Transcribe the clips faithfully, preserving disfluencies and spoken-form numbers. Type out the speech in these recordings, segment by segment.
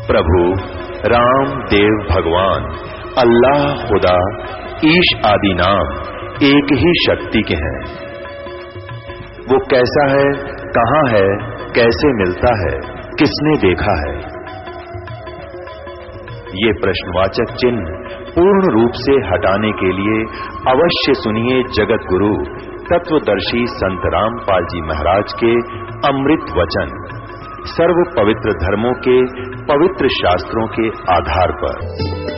प्रभु राम देव भगवान अल्लाह खुदा ईश आदि नाम एक ही शक्ति के हैं। वो कैसा है, कहां है, कैसे मिलता है, किसने देखा है? ये प्रश्नवाचक चिन्ह पूर्ण रूप से हटाने के लिए अवश्य सुनिए जगत गुरु तत्वदर्शी संत रामपाल जी महाराज के अमृत वचन, सर्व पवित्र धर्मों के पवित्र शास्त्रों के आधार पर।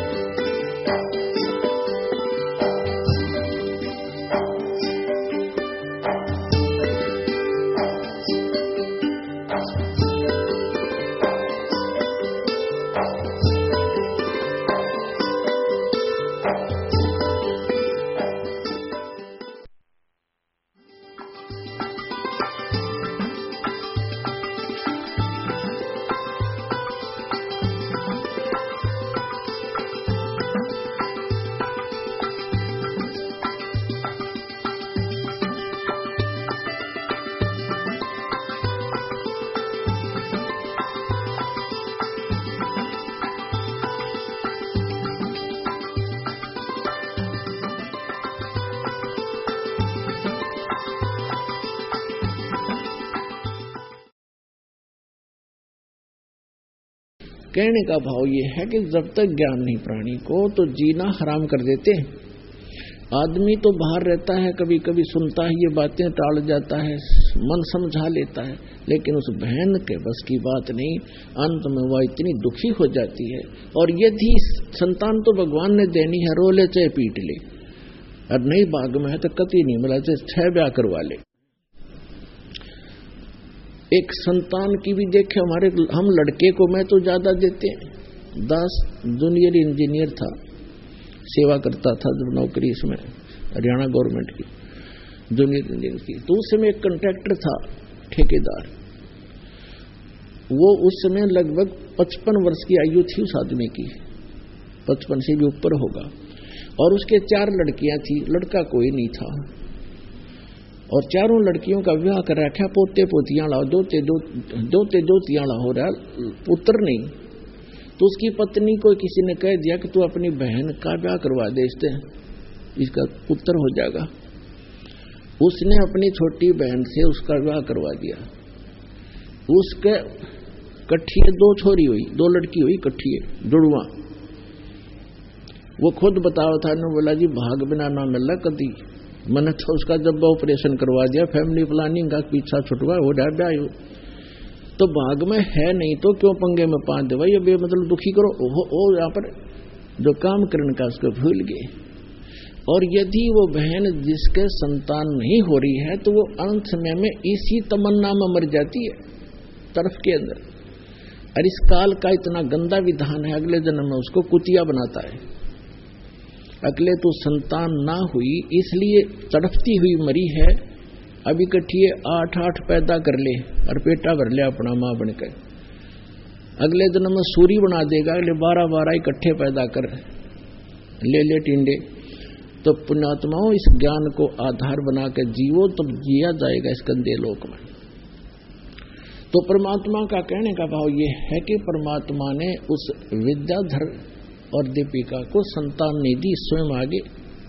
कहने का भाव ये है कि जब तक ज्ञान नहीं प्राणी को तो जीना हराम कर देते हैं। आदमी तो बाहर रहता है, कभी कभी सुनता है ये बातें, टाल जाता है, मन समझा लेता है, लेकिन उस बहन के बस की बात नहीं। अंत में वह इतनी दुखी हो जाती है। और यदि संतान तो भगवान ने देनी है, रो ले चाहे पीट ले, और नहीं भाग में है तो कति नहीं मिला, चाहे छह ब्याह करवा ले। एक संतान की भी देखे, हमारे हम लड़के को मैं तो ज्यादा देते हैं। दास जूनियर इंजीनियर था, सेवा करता था जब नौकरी इसमें हरियाणा गवर्नमेंट की जूनियर इंजीनियर की। तो उस समय एक कॉन्ट्रैक्टर था ठेकेदार, वो उस समय लगभग पचपन वर्ष की आयु थी उस आदमी की, पचपन से भी ऊपर होगा। और उसके चार लड़कियां थी, लड़का कोई नहीं था। और चारों लड़कियों का विवाह कर रखा, पोते पोतियां लाओ, दोते दो दोते दोतियां लाओ, हो रहा पुत्र नहीं। तो उसकी पत्नी को किसी ने कह दिया कि तू अपनी बहन का ब्याह करवा दे, इससे इसका पुत्र हो जाएगा। उसने अपनी छोटी बहन से उसका ब्याह करवा दिया। उसके कट्ठिए दो छोरी हुई, दो लड़की हुई कट्ठिए जुड़वा। वो खुद बतावा था, ने बोला जी भाग बिना ना मिला कदी, मैंने तो उसका जब ऑपरेशन करवा दिया, फैमिली प्लानिंग का पीछा छुटवा हो रहा ब्याह हो, तो भाग में है नहीं तो क्यों पंगे में पांच दे भाई, ये मतलब दुखी करो। ओ, ओ यहाँ पर जो काम करने का उसको भूल गए। और यदि वो बहन जिसके संतान नहीं हो रही है तो वो अंत समय में इसी तमन्ना में मर जाती है तरफ के अंदर। और इस काल का इतना गंदा विधान है, अगले जन्म में उसको कुतिया बनाता है। अगले तो संतान ना हुई इसलिए तड़पती हुई मरी है, अभी कट्ठिए आठ आठ पैदा कर ले और पेटा भर ले अपना मां बनकर। अगले जन्म में सूरी बना देगा, अगले बारह बारह इकट्ठे पैदा कर ले ले टिंडे। तो पुण्यात्माओं, इस ज्ञान को आधार बना कर जीवो तब जिया जाएगा इस गंदे लोक में। तो परमात्मा का कहने का भाव ये है कि परमात्मा ने उस विद्याधर और दीपिका को संतान नहीं दी, स्वयं आगे।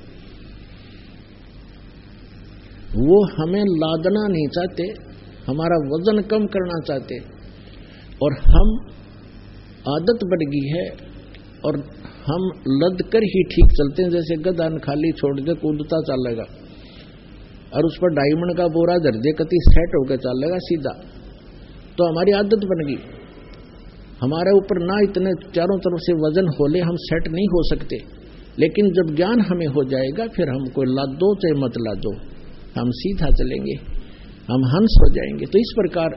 वो हमें लादना नहीं चाहते, हमारा वजन कम करना चाहते। और हम आदत बढ़ गई है और हम लद कर ही ठीक चलते हैं। जैसे गधा खाली छोड़ दे कूदता चलेगा, और उस पर डायमंड का बोरा धर दे कति सेट होकर चलेगा सीधा। तो हमारी आदत बन गई, हमारे ऊपर ना इतने चारों तरफ से वजन होले, हम सेट नहीं हो सकते। लेकिन जब ज्ञान हमें हो जाएगा फिर हमको लादो चाहे मत लादो, हम सीधा चलेंगे, हम हंस हो जाएंगे। तो इस प्रकार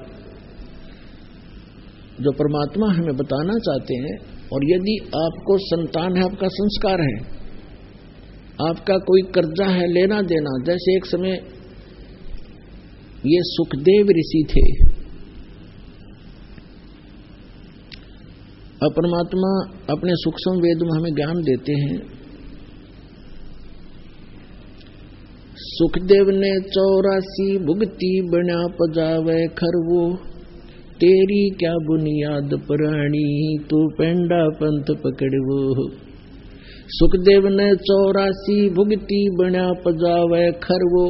जो परमात्मा हमें बताना चाहते हैं, और यदि आपको संतान है, आपका संस्कार है, आपका कोई कर्जा है, लेना देना, जैसे एक समय ये सुखदेव ऋषि थे, और परमात्मा अपने सूक्ष्म वेद में हमें ज्ञान देते हैं। सुखदेव ने चौरासी भुगती बना पजावे खरवो, तेरी क्या बुनियाद पुरानी, तू पेंडा पंथ पकड़वो। सुखदेव ने चौरासी भुगती बना पजावे खरवो।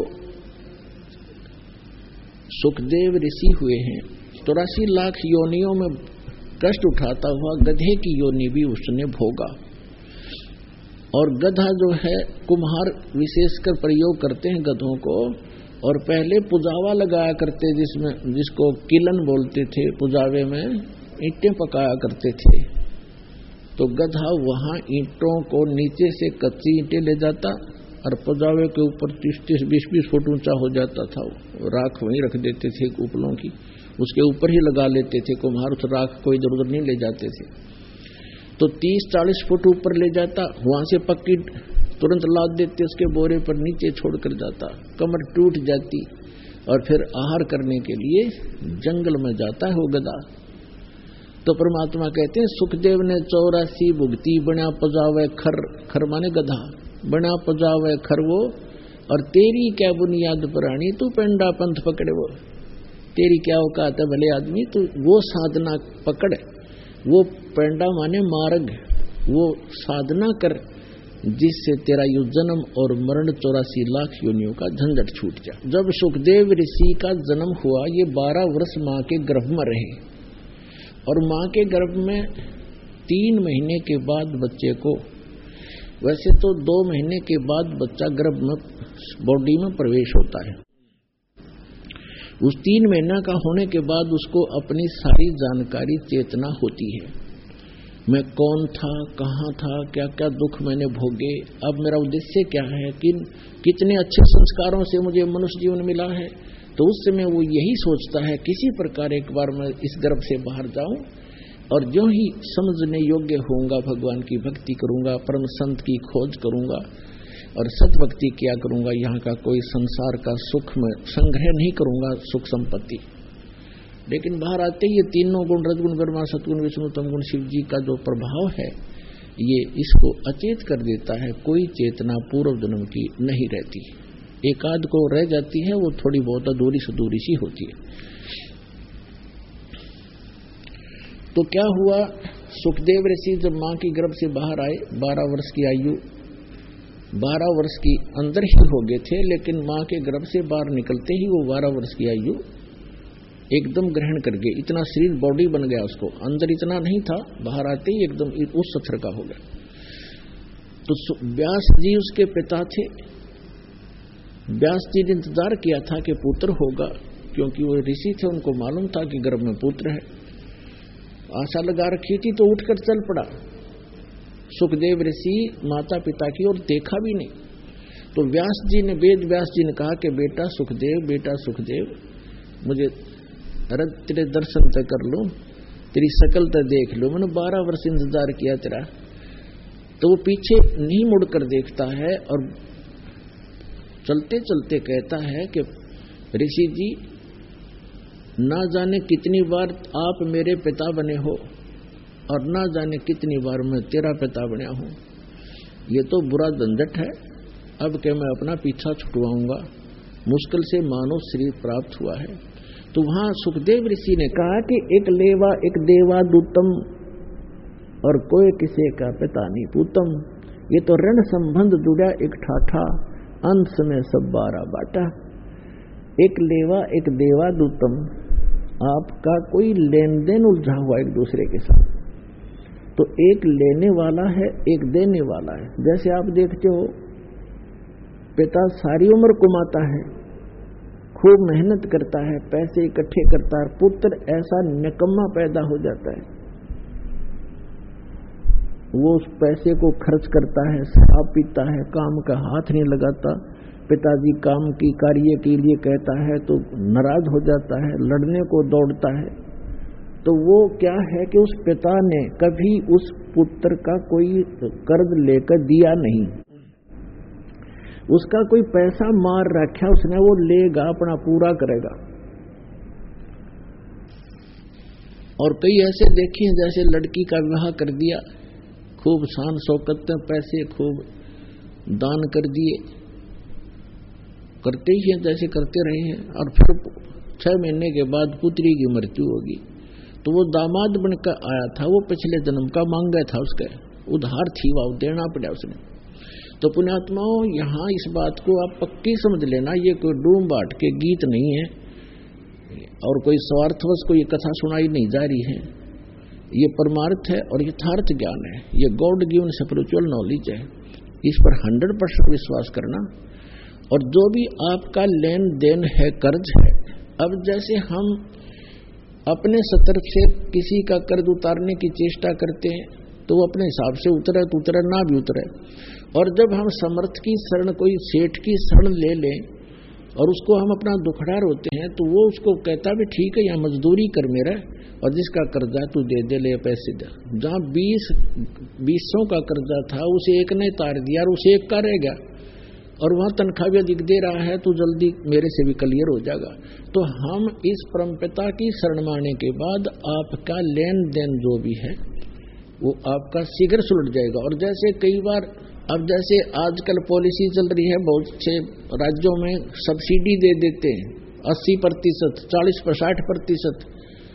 सुखदेव ऋषि हुए हैं, चौरासी लाख योनियों में कष्ट उठाता हुआ गधे की योनि भी उसने भोगा। और गधा जो है, कुम्हार विशेषकर प्रयोग करते हैं गधों को, और पहले पुजावा लगाया करते, जिसमें जिसको किलन बोलते थे, पुजावे में ईंटें पकाया करते थे। तो गधा वहां ईंटों को नीचे से कच्ची ईंटें ले जाता और पुजावे के ऊपर तीस तीस बीस बीस फुट ऊंचा हो जाता था। राख वहीं रख देते थे उपलों की, उसके ऊपर ही लगा लेते थे कुम्हार, उस राख को इधर उधर नहीं ले जाते थे। तो तीस चालीस फुट ऊपर ले जाता, वहां से पक्की तुरंत लाद देते, उसके बोरे पर नीचे छोड़कर जाता, कमर टूट जाती और फिर आहार करने के लिए जंगल में जाता है वो गधा। तो परमात्मा कहते हैं सुखदेव ने चौरासी भुगती बना पजावे खर, खर माने गधा, बना पजावे खर वो, और तेरी क्या बुनियाद पुरानी, तू पेंडा पंथ पकड़े वो। तेरी क्या औकात है भले आदमी, तू वो साधना पकड़, वो पेंडा माने मार्ग, वो साधना कर जिससे तेरा यु जन्म और मरण चौरासी लाख योनियों का झंझट छूट जाए। जब सुखदेव ऋषि का जन्म हुआ, ये बारह वर्ष माँ के गर्भ में रहे, और माँ के गर्भ में तीन महीने के बाद बच्चे को, वैसे तो दो महीने के बाद बच्चा गर्भ में बॉडी में प्रवेश होता है, उस तीन महीना का होने के बाद उसको अपनी सारी जानकारी चेतना होती है। मैं कौन था, कहाँ था, क्या क्या दुख मैंने भोगे, अब मेरा उद्देश्य क्या है, किन कितने अच्छे संस्कारों से मुझे मनुष्य जीवन मिला है। तो उस समय वो यही सोचता है किसी प्रकार एक बार मैं इस गर्भ से बाहर जाऊं, और जो ही समझने योग्य होऊंगा भगवान की भक्ति करूंगा, परम संत की खोज करूंगा और सत भक्ति किया करूंगा। यहाँ का कोई संसार का सुख में संग्रह नहीं करूंगा, सुख संपत्ति। लेकिन बाहर आते ही ये तीनों गुण, रजगुण ब्रह्मा, सतगुण विष्णु, तमगुण शिव जी का जो प्रभाव है, ये इसको अचेत कर देता है। कोई चेतना पूर्व जन्म की नहीं रहती, एकाध को रह जाती है, वो थोड़ी बहुत अधूरी सुधूरी सी होती है। तो क्या हुआ, सुखदेव ऋषि जब मां की गर्भ से बाहर आए, बारह वर्ष की आयु, बारह वर्ष की अंदर ही हो गए थे, लेकिन मां के गर्भ से बाहर निकलते ही वो बारह वर्ष की आयु एकदम ग्रहण कर गए। इतना शरीर बॉडी बन गया उसको, अंदर इतना नहीं था, बाहर आते ही एकदम उस सत्र का हो गया। तो व्यास जी उसके पिता थे। व्यास जी ने इंतजार किया था कि पुत्र होगा, क्योंकि वो ऋषि थे, उनको मालूम था कि गर्भ में पुत्र है। आशा लगा रखी थी, तो उठकर चल पड़ा। सुखदेव ऋषि माता पिता की ओर देखा भी नहीं। तो व्यास जी ने, वेद व्यास जी ने कहा कि बेटा सुखदेव, बेटा सुखदेव, मुझे रद तेरे दर्शन तक कर लो, तेरी शकल तक देख लो, मैंने बारह वर्ष इंतजार किया तेरा। तो वो पीछे नहीं मुड़कर देखता है और चलते चलते कहता है कि ऋषि जी, ना जाने कितनी बार आप मेरे पिता बने हो और ना जाने कितनी बार मैं तेरा पिता बना हूं। ये तो बुरा झंझट है। अब क्या मैं अपना पीछा छुटवाऊंगा, मुश्किल से मानव शरीर प्राप्त हुआ है। तो वहां सुखदेव ऋषि ने कहा कि एक लेवा एक देवा दूतम, और कोई किसी का पिता नहीं पूतम। ये तो ऋण संबंध जुड़ा एक ठाठा, अंत में सब बारह बाटा। एक लेवा एक देवा दूतम, आपका कोई लेन देन उलझा हुआ एक दूसरे के साथ। तो एक लेने वाला है, एक देने वाला है। जैसे आप देखते हो, पिता सारी उम्र कमाता है, खूब मेहनत करता है, पैसे इकट्ठे करता है, पुत्र ऐसा निकम्मा पैदा हो जाता है, वो उस पैसे को खर्च करता है, शराब पीता है, काम का हाथ नहीं लगाता। पिताजी काम की कार्य के लिए कहता है तो नाराज हो जाता है, लड़ने को दौड़ता है। तो वो क्या है कि उस पिता ने कभी उस पुत्र का कोई कर्ज लेकर दिया नहीं, उसका कोई पैसा मार रखा उसने, वो लेगा, अपना पूरा करेगा। और कई ऐसे देखे हैं जैसे लड़की का विवाह कर दिया, खूब शान शौकत में पैसे खूब दान कर दिए, करते ही हैं जैसे करते रहे हैं, और फिर छह महीने के बाद पुत्री की मृत्यु होगी। तो वो दामाद बनकर आया था, वो पिछले जन्म का मांगा था, उसके उधार थी, वो देना पड़ा उसने। तो पुण्यात्माओं, यहाँ इस बात को आप पक्की समझ लेना, ये कोई डूम बाट के गीत नहीं है और कोई स्वार्थवश कोई कथा सुनाई नहीं जा रही है। ये परमार्थ है और यथार्थ ज्ञान है, ये गॉड गिवन स्पिरिचुअल नॉलेज है। इस पर हंड्रेड परसेंट विश्वास करना। और जो भी आपका लेन देन है, कर्ज है, अब जैसे हम अपने तरफ से किसी का कर्ज उतारने की चेष्टा करते हैं तो वो अपने हिसाब से उतरे तो उतरे, ना भी उतरे। और जब हम समर्थ की शरण, कोई सेठ की शरण ले लें और उसको हम अपना दुखड़ा रोते हैं तो वो उसको कहता भी ठीक है, यहाँ मजदूरी कर मेरा, और जिसका कर्जा तू दे दे, ले पैसे दे। जहाँ बीस बीसों का कर्जा था उसे एक ने तार दिया और उसे एक का रह गया, और वहाँ तनख्वाह भी अधिक दे रहा है, तो जल्दी मेरे से भी क्लियर हो जाएगा। तो हम इस परमपिता की शरण माने के बाद आपका लेन देन जो भी है वो आपका शीघ्र सुलट जाएगा। और जैसे कई बार, अब जैसे आजकल पॉलिसी चल रही है, बहुत से राज्यों में सब्सिडी दे देते हैं अस्सी प्रतिशत, चालीस पर साठ प्रतिशत।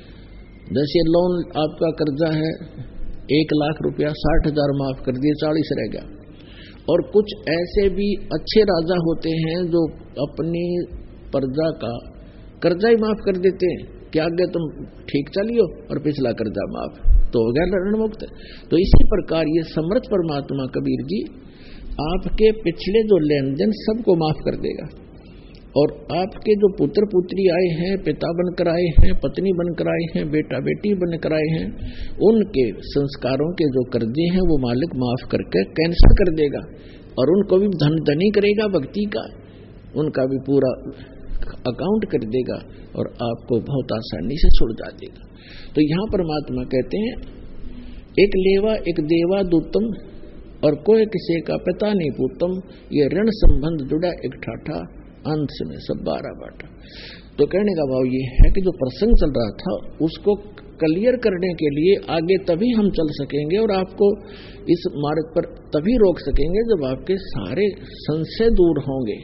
जैसे लोन आपका कर्जा है एक लाख रुपया, साठ हजार माफ कर दिए, चालीस रह गया। और कुछ ऐसे भी अच्छे राजा होते हैं जो अपनी प्रजा का कर्जा ही माफ कर देते हैं कि आगे तुम ठीक चलियो और पिछला कर्जा माफ, तो हो गया ऋण मुक्त। तो इसी प्रकार ये समर्थ परमात्मा कबीर जी आपके पिछले जो लेन देन सबको माफ कर देगा। और आपके जो पुत्र पुत्री आए हैं, पिता बनकर आए हैं, पत्नी बनकर आए हैं, बेटा बेटी बनकर आए हैं, उनके संस्कारों के जो कर्जे हैं वो मालिक माफ करके कैंसिल कर देगा। और उनको भी धन धनी करेगा भक्ति का, उनका भी पूरा अकाउंट कर देगा और आपको बहुत आसानी से सुलझा देगा। तो यहाँ परमात्मा कहते हैं, एक लेवा एक देवा दूतम और कोई किसी का पिता नहीं पूतम, ये ऋण संबंध जुड़ा एक ठाठा, अंत में सब बारह बाटा। तो कहने का भाव ये है कि जो प्रसंग चल रहा था उसको क्लियर करने के लिए आगे तभी हम चल सकेंगे और आपको इस मार्ग पर तभी रोक सकेंगे जब आपके सारे संशय दूर होंगे।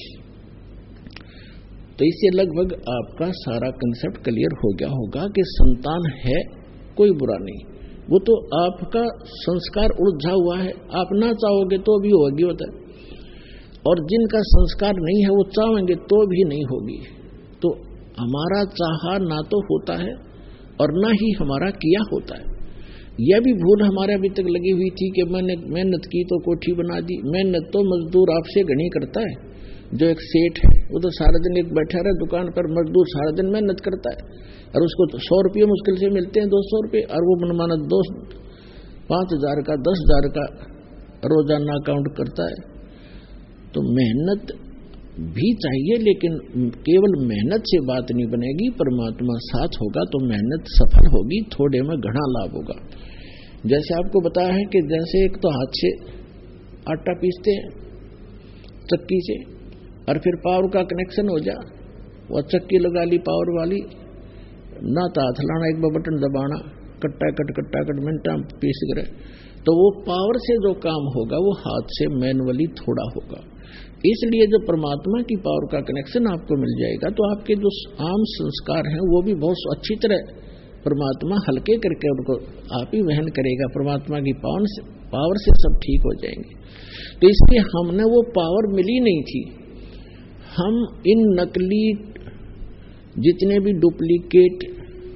तो इससे लगभग आपका सारा कंसेप्ट क्लियर हो गया होगा कि संतान है कोई बुरा नहीं, वो तो आपका संस्कार उलझा हुआ है, आप ना चाहोगे तो भी होगी होता है, और जिनका संस्कार नहीं है वो चाहेंगे तो भी नहीं होगी। तो हमारा चाहा ना तो होता है और ना ही हमारा किया होता है। यह भी भूल हमारे अभी तक लगी हुई थी कि मैंने मेहनत की तो कोठी बना दी। मेहनत तो मजदूर आपसे घनी करता है। जो एक सेठ है वो तो सारा दिन एक बैठा रहे दुकान पर, मजदूर सारा दिन मेहनत करता है और उसको तो सौ रुपये मुश्किल से मिलते हैं, दो सौ रुपये, और वो मनमाना दो पाँच हजार का दस हजार का रोजाना अकाउंट करता है। तो मेहनत भी चाहिए, लेकिन केवल मेहनत से बात नहीं बनेगी। परमात्मा साथ होगा तो मेहनत सफल होगी, थोड़े में घना लाभ होगा। जैसे आपको बताया है कि जैसे एक तो हाथ से आटा पीसते हैं चक्की से, और फिर पावर का कनेक्शन हो जा, वह चक्की लगा ली पावर वाली, ना तो हाथ लाना, एक बटन दबाना, कट्टा कट कट्टा कट मिनटा पीस करे। तो वो पावर से जो काम होगा वो हाथ से मैनुअली थोड़ा होगा। इसलिए जब परमात्मा की पावर का कनेक्शन आपको मिल जाएगा तो आपके जो आम संस्कार हैं वो भी बहुत अच्छी तरह परमात्मा हल्के करके उनको आप ही वहन करेगा। परमात्मा की पावर से पावर से सब ठीक हो जाएंगे। तो इसलिए हमने वो पावर मिली नहीं थी। हम इन नकली जितने भी डुप्लीकेट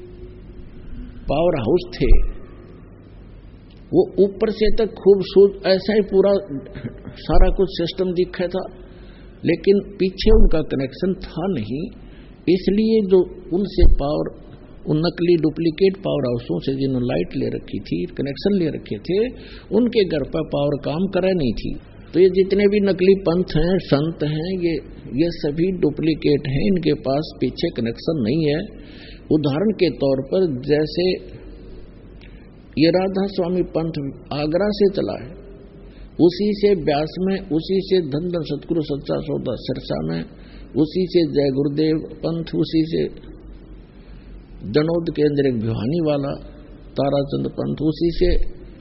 पावर हाउस थे वो ऊपर से तक खूबसूरत ऐसा ही पूरा सारा कुछ सिस्टम दिखा था, लेकिन पीछे उनका कनेक्शन था नहीं। इसलिए जो उनसे पावर, उन नकली डुप्लीकेट पावर हाउसों से जिन्होंने लाइट ले रखी थी, कनेक्शन ले रखे थे, उनके घर पर पावर काम करे नहीं थी। तो ये जितने भी नकली पंथ हैं, संत हैं, ये ये सभी डुप्लीकेट हैं, इनके पास पीछे कनेक्शन नहीं है। उदाहरण के तौर पर जैसे ये राधा स्वामी पंथ आगरा से चला है, उसी से ब्यास में, उसी से धन धन सतगुरु सच्चा सौदा सिरसा में, उसी से जय गुरुदेव पंथ, उसी से जनौद के अंदर एक भिवानी वाला ताराचंद पंथ, उसी से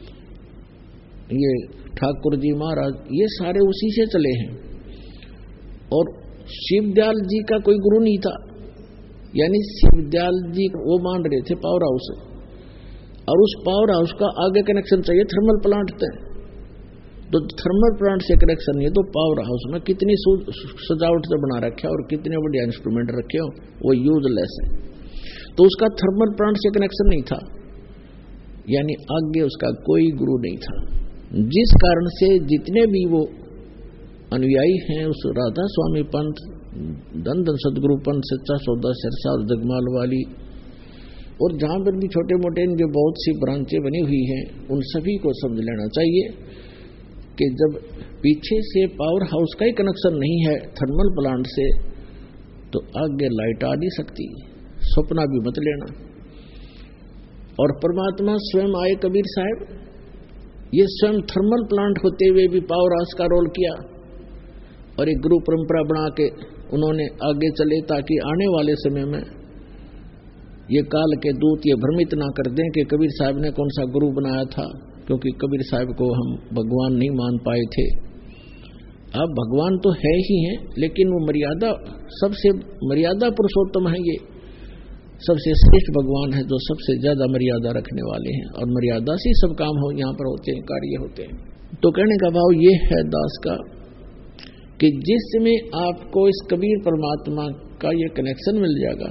ये ठाकुर जी महाराज, ये सारे उसी से चले हैं। और शिवदयाल जी का कोई गुरु नहीं था, यानी शिवदयाल जी वो मान रहे थे पावर हाउस, और उस पावर हाउस का आगे कनेक्शन चाहिए थर्मल प्लांट से, तो थर्मल प्लांट से कनेक्शन है तो पावर हाउस में कितनी सजावट से बना रखे और कितने बढ़िया इंस्ट्रूमेंट रखे हो, वो यूजलेस है। तो उसका थर्मल प्लांट से कनेक्शन नहीं था, यानी आगे उसका कोई गुरु नहीं था, जिस कारण से जितने भी वो अनुयायी हैं उस राधा स्वामी पंथ, धन धन सदगुरु पंथ, सच्चा सौदा, सिरसा और जगमाल वाली, और जहां पर भी छोटे मोटे इनके बहुत सी ब्रांचें बनी हुई हैं, उन सभी को समझ लेना चाहिए कि जब पीछे से पावर हाउस का ही कनेक्शन नहीं है थर्मल प्लांट से, तो आगे लाइट आ नहीं सकती, सपना भी मत लेना। और परमात्मा स्वयं आए कबीर साहब, ये स्वयं थर्मल प्लांट होते हुए भी पावर हाउस का रोल किया, और एक गुरु परंपरा बना के उन्होंने आगे चले, ताकि आने वाले समय में ये काल के दूत ये भ्रमित ना कर दें कि कबीर साहब ने कौन सा गुरु बनाया था, क्योंकि कबीर साहब को हम भगवान नहीं मान पाए थे। अब भगवान तो है ही हैं, लेकिन वो मर्यादा, सबसे मर्यादा पुरुषोत्तम है, ये सबसे श्रेष्ठ भगवान है जो सबसे ज्यादा मर्यादा रखने वाले हैं, और मर्यादा से सब काम हो यहाँ पर होते हैं, कार्य होते हैं। तो कहने का भाव ये है दास का कि जिसमें आपको इस कबीर परमात्मा का ये कनेक्शन मिल जाएगा,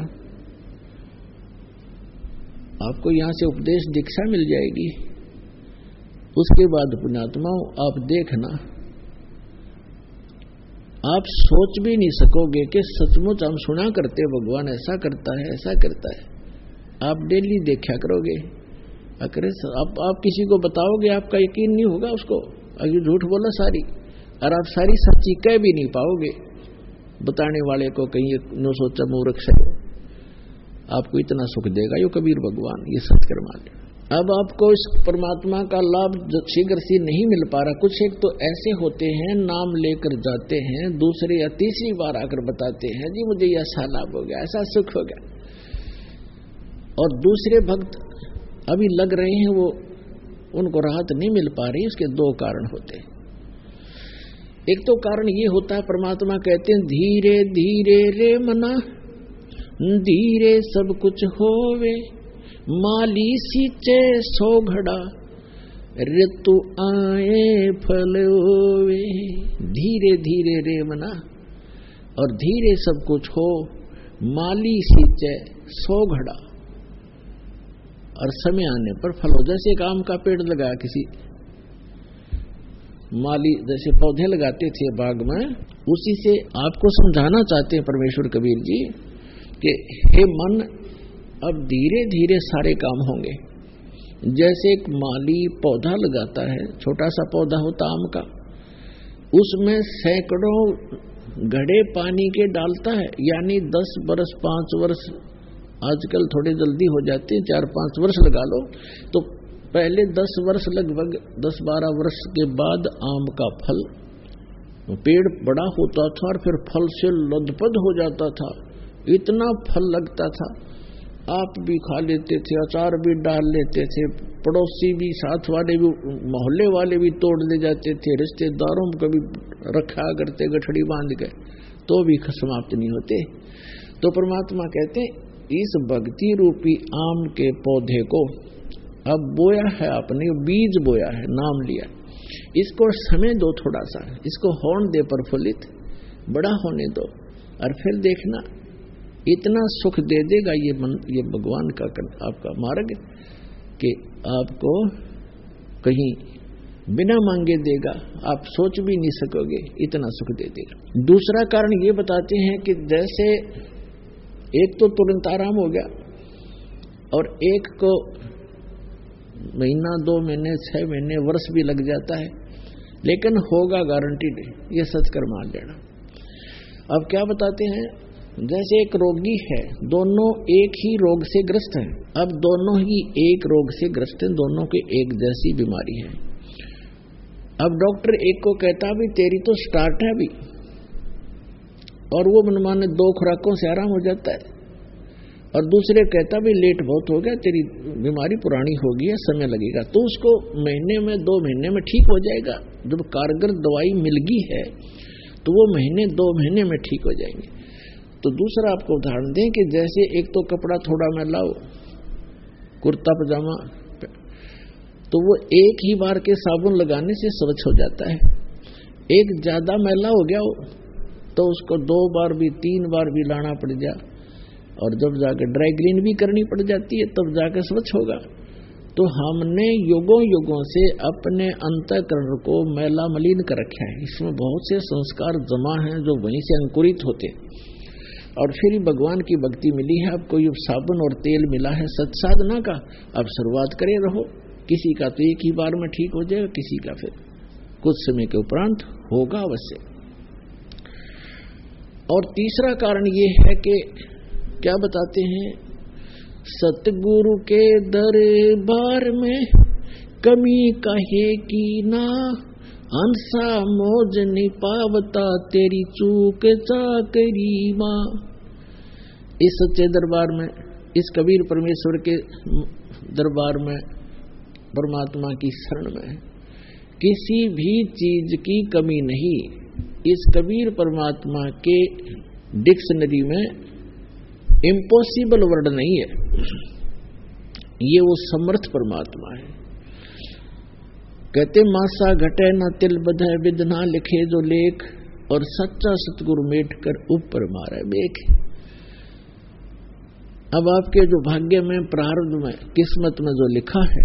आपको यहां से उपदेश दीक्षा मिल जाएगी, उसके बाद पुण्यात्माओं आप देखना, आप सोच भी नहीं सकोगे कि सचमुच हम सुना करते भगवान ऐसा करता है, ऐसा करता है। आप डेली देखा करोगे, अरे आप, आप किसी को बताओगे आपका यकीन नहीं होगा उसको, अभी झूठ बोला सारी, और आप सारी सच्ची कह भी नहीं पाओगे, बताने वाले को कहीं नो सोचा मूर्ख से, आपको इतना सुख देगा यो कबीर भगवान, ये सत्कर्म मान। अब आपको इस परमात्मा का लाभ शीघ्र से नहीं मिल पा रहा। कुछ एक तो ऐसे होते हैं नाम लेकर जाते हैं, दूसरे या तीसरी बार आकर बताते हैं जी मुझे ऐसा लाभ हो गया, ऐसा सुख हो गया, और दूसरे भक्त अभी लग रहे हैं वो उनको राहत नहीं मिल पा रही। उसके दो कारण होते हैं। एक तो कारण ये होता है, परमात्मा कहते हैं धीरे धीरे रे मना, धीरे सब कुछ होवे, माली सींचे सो घड़ा, ऋतु आए फल होवे। धीरे धीरे रे मना, और धीरे सब कुछ हो, माली सींचे सो घड़ा, और समय आने पर फल हो। जैसे एक आम का पेड़ लगा, किसी माली जैसे पौधे लगाते थे बाग में, उसी से आपको समझाना चाहते हैं परमेश्वर कबीर जी कि हे मन, अब धीरे धीरे सारे काम होंगे। जैसे एक माली पौधा लगाता है, छोटा सा पौधा होता आम का, उसमें सैकड़ों घड़े पानी के डालता है, यानी दस बरस पांच वर्ष, आजकल थोड़े जल्दी हो जाते हैं, चार पांच वर्ष लगा लो, तो पहले दस वर्ष लगभग दस बारह वर्ष के बाद आम का फल, पेड़ बड़ा होता था और फिर फल से लदपद हो जाता था, इतना फल लगता था, आप भी खा लेते थे, अचार भी डाल लेते थे, पड़ोसी भी, साथ वाले भी, मोहल्ले वाले भी तोड़ ले जाते थे, रिश्तेदारों को भी रखा करते गठड़ी बांध के, तो भी समाप्त नहीं होते। तो परमात्मा कहते इस भक्ति रूपी आम के पौधे को अब बोया है आपने, बीज बोया है, नाम लिया, इसको समय दो थोड़ा सा, इसको होने दे प्रफुल्लित, बड़ा होने दो, और फिर देखना इतना सुख दे देगा ये मन, ये भगवान का आपका मार्ग कि आपको कहीं बिना मांगे देगा, आप सोच भी नहीं सकोगे, इतना सुख दे देगा। दूसरा कारण ये बताते हैं कि जैसे एक तो तुरंत आराम हो गया, और एक को महीना, दो महीने, छह महीने, वर्ष भी लग जाता है, लेकिन होगा गारंटीड, ये सत्कर्म मान लेना। अब क्या बताते हैं, जैसे एक रोगी है, दोनों एक ही रोग से ग्रस्त हैं, अब दोनों ही एक रोग से ग्रस्त हैं, दोनों के एक जैसी बीमारी है। अब डॉक्टर एक को कहता भी तेरी तो स्टार्ट है अभी, और वो मनमाने दो खुराकों से आराम हो जाता है, और दूसरे कहता भी लेट बहुत हो गया, तेरी बीमारी पुरानी हो गई है, समय लगेगा, तो उसको महीने में, दो महीने में ठीक हो जाएगा। जब कारगर दवाई मिल गई है तो वो महीने दो महीने में ठीक हो जाएंगे। तो दूसरा आपको उदाहरण दें कि जैसे एक तो कपड़ा थोड़ा मैला हो, कुर्ता पजामा, तो वो एक ही बार के साबुन लगाने से स्वच्छ हो जाता है। एक ज्यादा मैला हो गया हो तो उसको दो बार भी तीन बार भी लाना पड़ जा, और जब जाकर ड्राई क्लीन भी करनी पड़ जाती है तब जाकर स्वच्छ होगा। तो हमने युगों युगों से अपने अंतःकरण को मैला मलिन कर रखा है। इसमें बहुत से संस्कार जमा हैं जो वहीं से अंकुरित होते, और फिर भगवान की भक्ति मिली है। आपको ये साबुन और तेल मिला है सत साधना का, अब शुरुआत करे रहो। किसी का तो एक ही बार में ठीक हो जाएगा, किसी का फिर कुछ समय के उपरांत होगा अवश्य। और तीसरा कारण ये है कि क्या बताते हैं, सतगुरु के दरबार में कमी काहे की ना, अंसा मोज नहीं पावता तेरी चूक चाकरी मां। इस सच्चे दरबार में, इस कबीर परमेश्वर के दरबार में, परमात्मा की शरण में किसी भी चीज की कमी नहीं। इस कबीर परमात्मा के डिक्शनरी में इम्पॉसिबल वर्ड नहीं है, ये वो समर्थ परमात्मा है। कहते मासा घटे न तिल बधे विद ना लिखे जो लेख, और सच्चा सतगुरु मेट कर ऊपर मारे बेख। अब आपके जो भाग्य में, प्रारब्ध में, किस्मत में जो लिखा है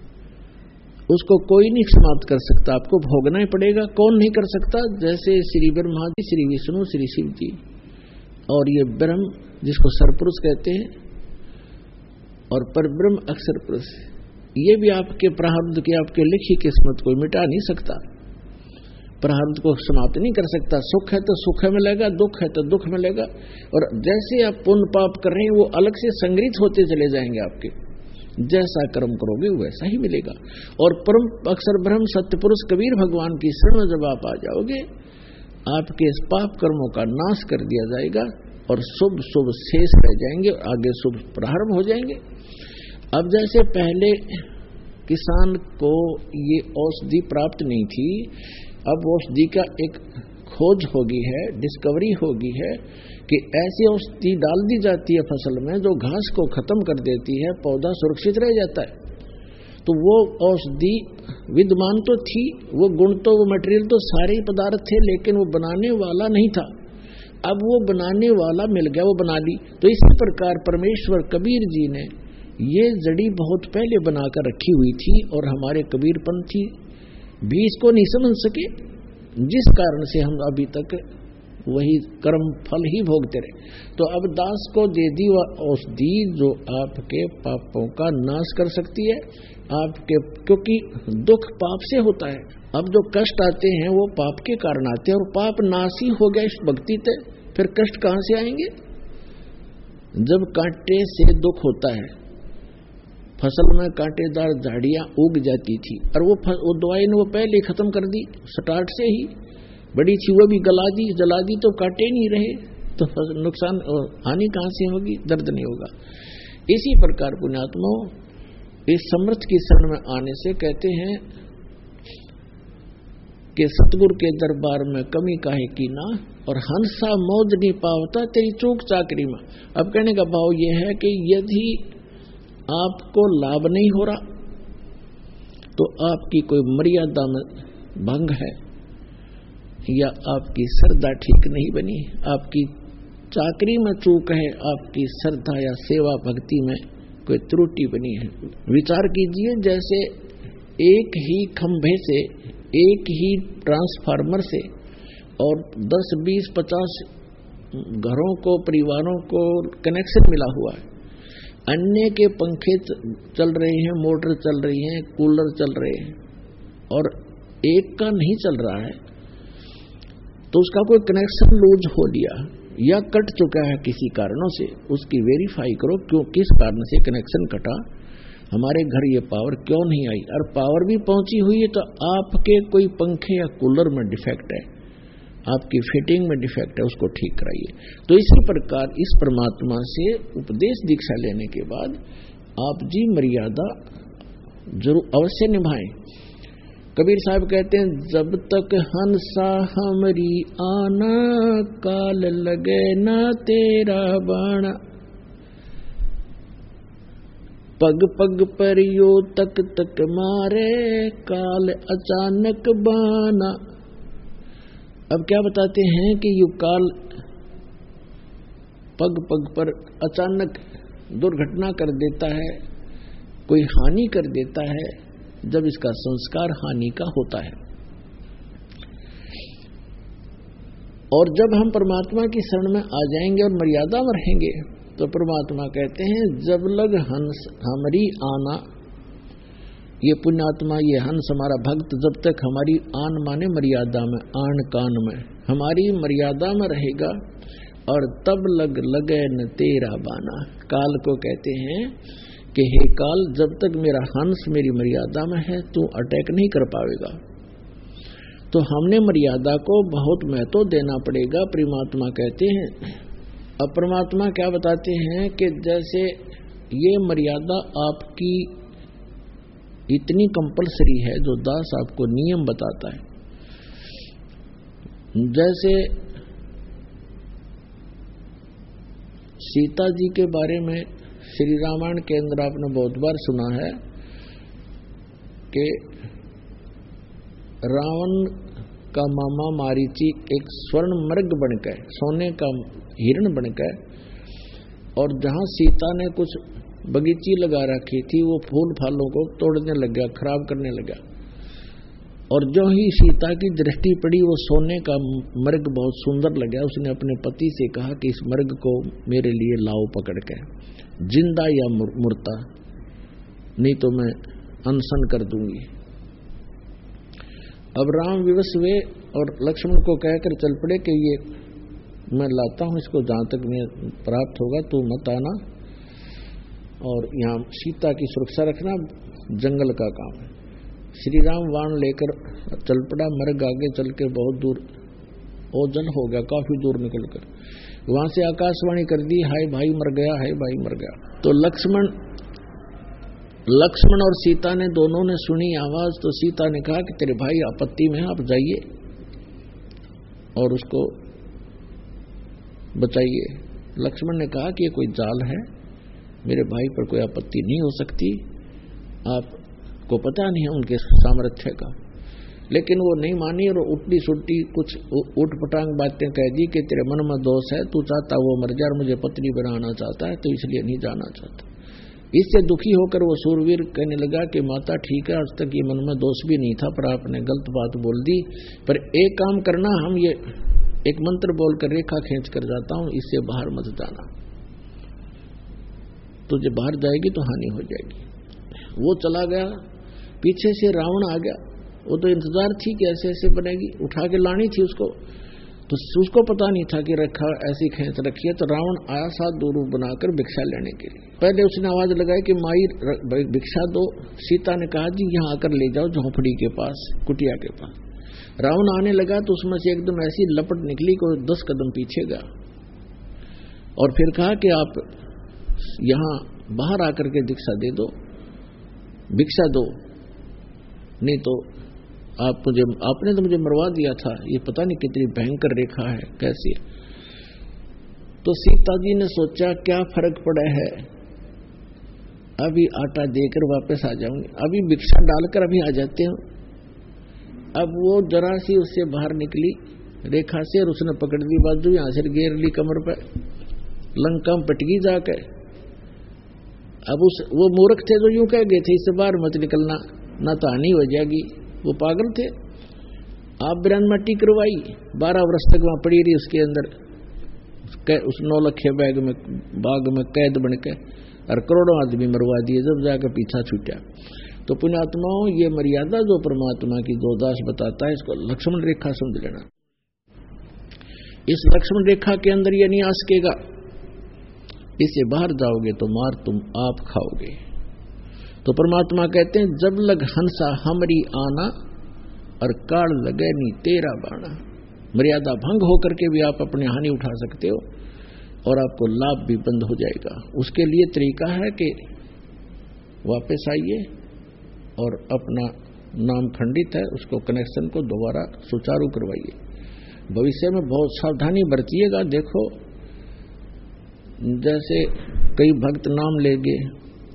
उसको कोई नहीं समाप्त कर सकता, आपको भोगना ही पड़ेगा। कौन नहीं कर सकता? जैसे श्री ब्रह्मा जी, श्री विष्णु, श्री शिव जी, और ये ब्रह्म जिसको सरपुरुष कहते हैं, और परब्रह्म अक्षर पुरुष, ये भी आपके प्रारब्ध की, आपके लिखी किस्मत को मिटा नहीं सकता, प्रारब्ध को समाप्त नहीं कर सकता। सुख है तो सुख मिलेगा, दुख है तो दुख मिलेगा। और जैसे आप पुण्य पाप कर रहे हैं वो अलग से संग्रहित होते चले जाएंगे आपके, जैसा कर्म करोगे वैसा ही मिलेगा। और परम अक्षर ब्रह्म सत्य पुरुष कबीर भगवान की शरण में जब आप आ जाओगे, आपके पाप कर्मों का नाश कर दिया जाएगा और शुभ शुभ शेष रह जाएंगे, आगे शुभ प्रारंभ हो जाएंगे। अब जैसे पहले किसान को ये औषधि प्राप्त नहीं थी, अब औषधि का एक खोज होगी है, डिस्कवरी होगी है कि ऐसी औषधि डाल दी जाती है फसल में जो घास को खत्म कर देती है, पौधा सुरक्षित रह जाता है। तो वो औषधि विद्यमान तो थी, वो गुण तो, वो मटेरियल तो सारे ही पदार्थ थे, लेकिन वो बनाने वाला नहीं था। अब वो बनाने वाला मिल गया, वो बना ली। तो इसी प्रकार परमेश्वर कबीर जी ने ये जड़ी बहुत पहले बनाकर रखी हुई थी, और हमारे कबीरपंथी भी इसको नहीं समझ सके, जिस कारण से हम अभी तक वही कर्म फल ही भोगते रहे। तो अब दास को दे दी वह औषधि जो आपके पापों का नाश कर सकती है आपके, क्योंकि दुख पाप से होता है। अब जो कष्ट आते हैं वो पाप के कारण आते हैं, और पाप नाश ही हो गया इस भक्ति से, फिर कष्ट कहां से आएंगे? जब कांटे से दुख होता है, फसल में कांटेदार झाड़ियां उग जाती थी, और वो वो दवाई ने वो पहले खत्म कर दी, स्टार्ट से ही बड़ी थी, वो भी गला दी, जला दी, तो कांटे नहीं रहे, तो नुकसान हानि कहां से होगी? दर्द नहीं होगा। इसी प्रकार पुण्यात्माओं, इस समर्थ की शरण में आने से कहते हैं कि सतगुरु के दरबार में कमी काहे की ना, और हंसा मौज नहीं पावता तेरी चूक चाकरी में। अब कहने का भाव यह है कि यदि आपको लाभ नहीं हो रहा तो आपकी कोई मर्यादा में भंग है, या आपकी श्रद्धा ठीक नहीं बनी, आपकी चाकरी में चूक है, आपकी श्रद्धा या सेवा भक्ति में कोई त्रुटि बनी है। विचार कीजिए, जैसे एक ही खंभे से, एक ही ट्रांसफार्मर से और दस बीस पचास घरों को, परिवारों को कनेक्शन मिला हुआ है, अन्य के पंखे चल रहे हैं, मोटर चल रही हैं, कूलर चल रहे हैं, और एक का नहीं चल रहा है, तो उसका कोई कनेक्शन लूज हो लिया या कट चुका है किसी कारणों से, उसकी वेरीफाई करो क्यों, किस कारण से कनेक्शन कटा, हमारे घर ये पावर क्यों नहीं आई, और पावर भी पहुंची हुई है तो आपके कोई पंखे या कूलर में डिफेक्ट है, आपकी फिटिंग में डिफेक्ट है, उसको ठीक कराइए। तो इसी प्रकार इस परमात्मा से उपदेश दीक्षा लेने के बाद आप जी मर्यादा जरूर अवश्य निभाएं। कबीर साहब कहते हैं, जब तक हंसा हमरी आना, काल लगे ना तेरा बाणा। पग पग पर यो तक तक मारे, काल अचानक बाना। अब क्या बताते हैं कि यो काल पग पग पर अचानक दुर्घटना कर देता है, कोई हानि कर देता है, जब इसका संस्कार हानि का होता है। और जब हम परमात्मा की शरण में आ जाएंगे और मर्यादा में रहेंगे, तो परमात्मा कहते हैं, जब लग हंस हमारी आना, ये पुण्यात्मा, ये हंस हमारा भक्त जब तक हमारी आन माने मर्यादा में, आन कान में, हमारी मर्यादा में रहेगा, और तब लग लगे न तेरा बाना। काल को कहते हैं कि हे काल, जब तक मेरा हंस मेरी मर्यादा में है, तू अटैक नहीं कर पाएगा। तो हमने मर्यादा को बहुत महत्व देना पड़ेगा, परमात्मा कहते हैं। अब परमात्मा क्या बताते हैं कि जैसे ये मर्यादा आपकी इतनी कंपलसरी है, जो दास आपको नियम बताता है, जैसे सीता जी के बारे में श्री रामायण के अंदर आपने बहुत बार सुना है कि रावण का मामा मारीची एक स्वर्ण मृग बनकर, सोने का हिरण बनकर, और जहां सीता ने कुछ बगीची लगा रखी थी, वो फूल फालों को तोड़ने लगा, खराब करने लगा। और जो ही सीता की दृष्टि पड़ी, वो सोने का मृग बहुत सुंदर लगा। उसने अपने पति से कहा कि इस मृग को मेरे लिए लाओ पकड़ के, जिंदा या मुर्दा, नहीं तो मैं अनशन कर दूंगी। अब राम विवश हुए और लक्ष्मण को कहकर चल पड़े कि ये मैं लाता हूं, इसको जहां तक मैं प्राप्त होगा तू मत आना, और यहाँ सीता की सुरक्षा रखना, जंगल का काम है। श्री राम वाण लेकर चल पड़ा, मृग आगे चल के बहुत दूर ओझल हो गया, काफी दूर निकलकर वहां से आकाशवाणी कर दी, हाय भाई मर गया, हाय भाई मर गया। तो लक्ष्मण लक्ष्मण और सीता ने दोनों ने सुनी आवाज, तो सीता ने कहा कि तेरे भाई आपत्ति में है, आप जाइए और उसको बचाइए। लक्ष्मण ने कहा कि ये कोई जाल है, मेरे भाई पर कोई आपत्ति नहीं हो सकती, आपको पता नहीं है उनके सामर्थ्य का। लेकिन वो नहीं मानी और उल्टी सुल्टी कुछ उठ पटांग बातें कह दी कि तेरे मन में दोष है, तू चाहता वो मर जाए, मुझे पत्नी बनाना चाहता है, तो इसलिए नहीं जाना चाहता। इससे दुखी होकर वो सूरवीर कहने लगा कि माता ठीक है, आज तक ये मन में दोष भी नहीं था, पर आपने गलत बात बोल दी, पर एक काम करना, हम ये एक मंत्र बोलकर रेखा खींच कर जाता हूं, इससे बाहर मत जाना, तुझे बाहर जाएगी तो हानि हो जाएगी। वो चला गया, पीछे से रावण आ गया। वो तो इंतजार थी कि ऐसे ऐसे बनेगी, उठा के लानी थी उसको, तो उसको पता नहीं था कि रखा ऐसी खींच रखी है। तो रावण आया साथ दो रूप बनाकर भिक्षा लेने के लिए। पहले उसने आवाज लगाई कि माई भिक्षा दो। सीता ने कहा जी यहाँ आकर ले जाओ झोंपड़ी के पास, कुटिया के पास। रावण आने लगा तो उसमें से एकदम ऐसी लपट निकली कि दस कदम पीछे गया और फिर कहा कि आप यहाँ बाहर आकर के भिक्षा दे दो, भिक्षा दो, नहीं तो आप मुझे आपने तो मुझे मरवा दिया था। ये पता नहीं कितनी भयंकर रेखा है, कैसी। तो सीता जी ने सोचा क्या फर्क पड़ा है, अभी आटा देकर वापस आ जाऊंगी, अभी भिक्षा डालकर अभी आ जाते हो। अब वो जरा सी उससे बाहर निकली रेखा से और उसने पकड़ दी बाजू, यहां से घेर ली कमर पर, लंका में पटगी जाकर। अब उस वो मूर्ख थे जो यूं कह गए थे इससे बाहर मत निकलना, ना तो हानि हो जाएगी। वो पागल थे। आप बिरान मट्टी करवाई, बारह वर्ष तक वहां पड़ी रही उसके अंदर, उस नौलखे बैग में बाग में कैद बन के, और करोड़ों आदमी मरवा दिए जब जाकर पीछा छूटा। तो पुण्यात्माओं, ये मर्यादा जो परमात्मा की जो दास बताता है, इसको लक्ष्मण रेखा समझ लेना। इस लक्ष्मण रेखा के अंदर ये नहीं आ सकेगा, इससे बाहर जाओगे तो मार तुम आप खाओगे। तो परमात्मा कहते हैं जब लग हंसा हमरी आना, और काल लगे नी तेरा बाणा। मर्यादा भंग होकर के भी आप अपनी हानि उठा सकते हो और आपको लाभ भी बंद हो जाएगा। उसके लिए तरीका है कि वापस आइए और अपना नाम खंडित है, उसको कनेक्शन को दोबारा सुचारू करवाइए। भविष्य में बहुत सावधानी बरतिएगा। देखो जैसे कई भक्त नाम ले गए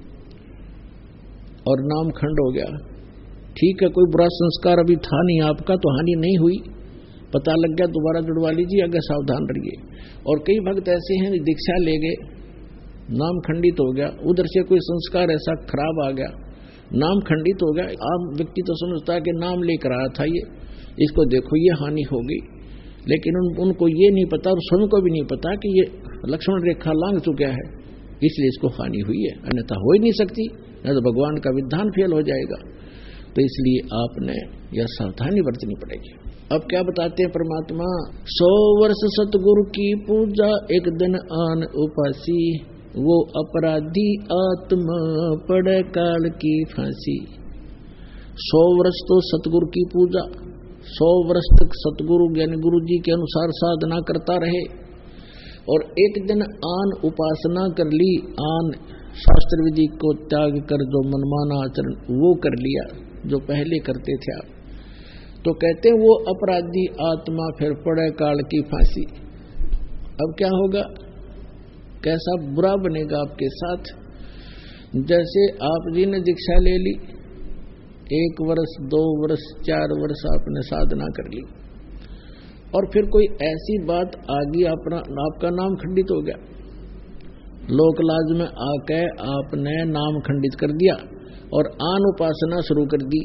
और नाम खंड हो गया, ठीक है, कोई बुरा संस्कार अभी था नहीं आपका तो हानि नहीं हुई, पता लग गया दोबारा जुड़वा लीजिए, अगर सावधान रहिए। और कई भक्त ऐसे हैं दीक्षा ले गए, नाम खंडित हो गया, उधर से कोई संस्कार ऐसा खराब आ गया, नाम खंडित हो गया। आम व्यक्ति तो समझता है कि नाम लेकर आया था ये, इसको देखो ये हानि हो गई, लेकिन उन, उनको ये नहीं पता और स्वयं को भी नहीं पता कि ये लक्ष्मण रेखा लांघ चुका है, इसलिए इसको हानि हुई है, अन्यथा हो ही नहीं सकती, नहीं तो भगवान का विधान फेल हो जाएगा। तो इसलिए आपने यह सावधानी बरतनी पड़ेगी। अब क्या बताते हैं परमात्मा, सौ वर्ष सतगुरु की पूजा एक दिन आन उपासी, वो अपराधी आत्मा पड़े काल की फांसी। सौ वर्ष तो सतगुरु की पूजा, सौ वर्ष तक सतगुरु ज्ञानी गुरु जी के अनुसार साधना करता रहे और एक दिन आन उपासना कर ली, आन शास्त्र विधि को त्याग कर जो मनमाना आचरण वो कर लिया जो पहले करते थे आप, तो कहते हैं वो अपराधी आत्मा फिर पड़े काल की फांसी। अब क्या होगा, कैसा बुरा बनेगा आपके साथ। जैसे आप जी ने दीक्षा ले ली, एक वर्ष दो वर्ष चार वर्ष आपने साधना कर ली और फिर कोई ऐसी बात आ गई, अपना आपका नाम खंडित हो गया, लोक लाज में आके आपने नाम खंडित कर दिया और आन उपासना शुरू कर दी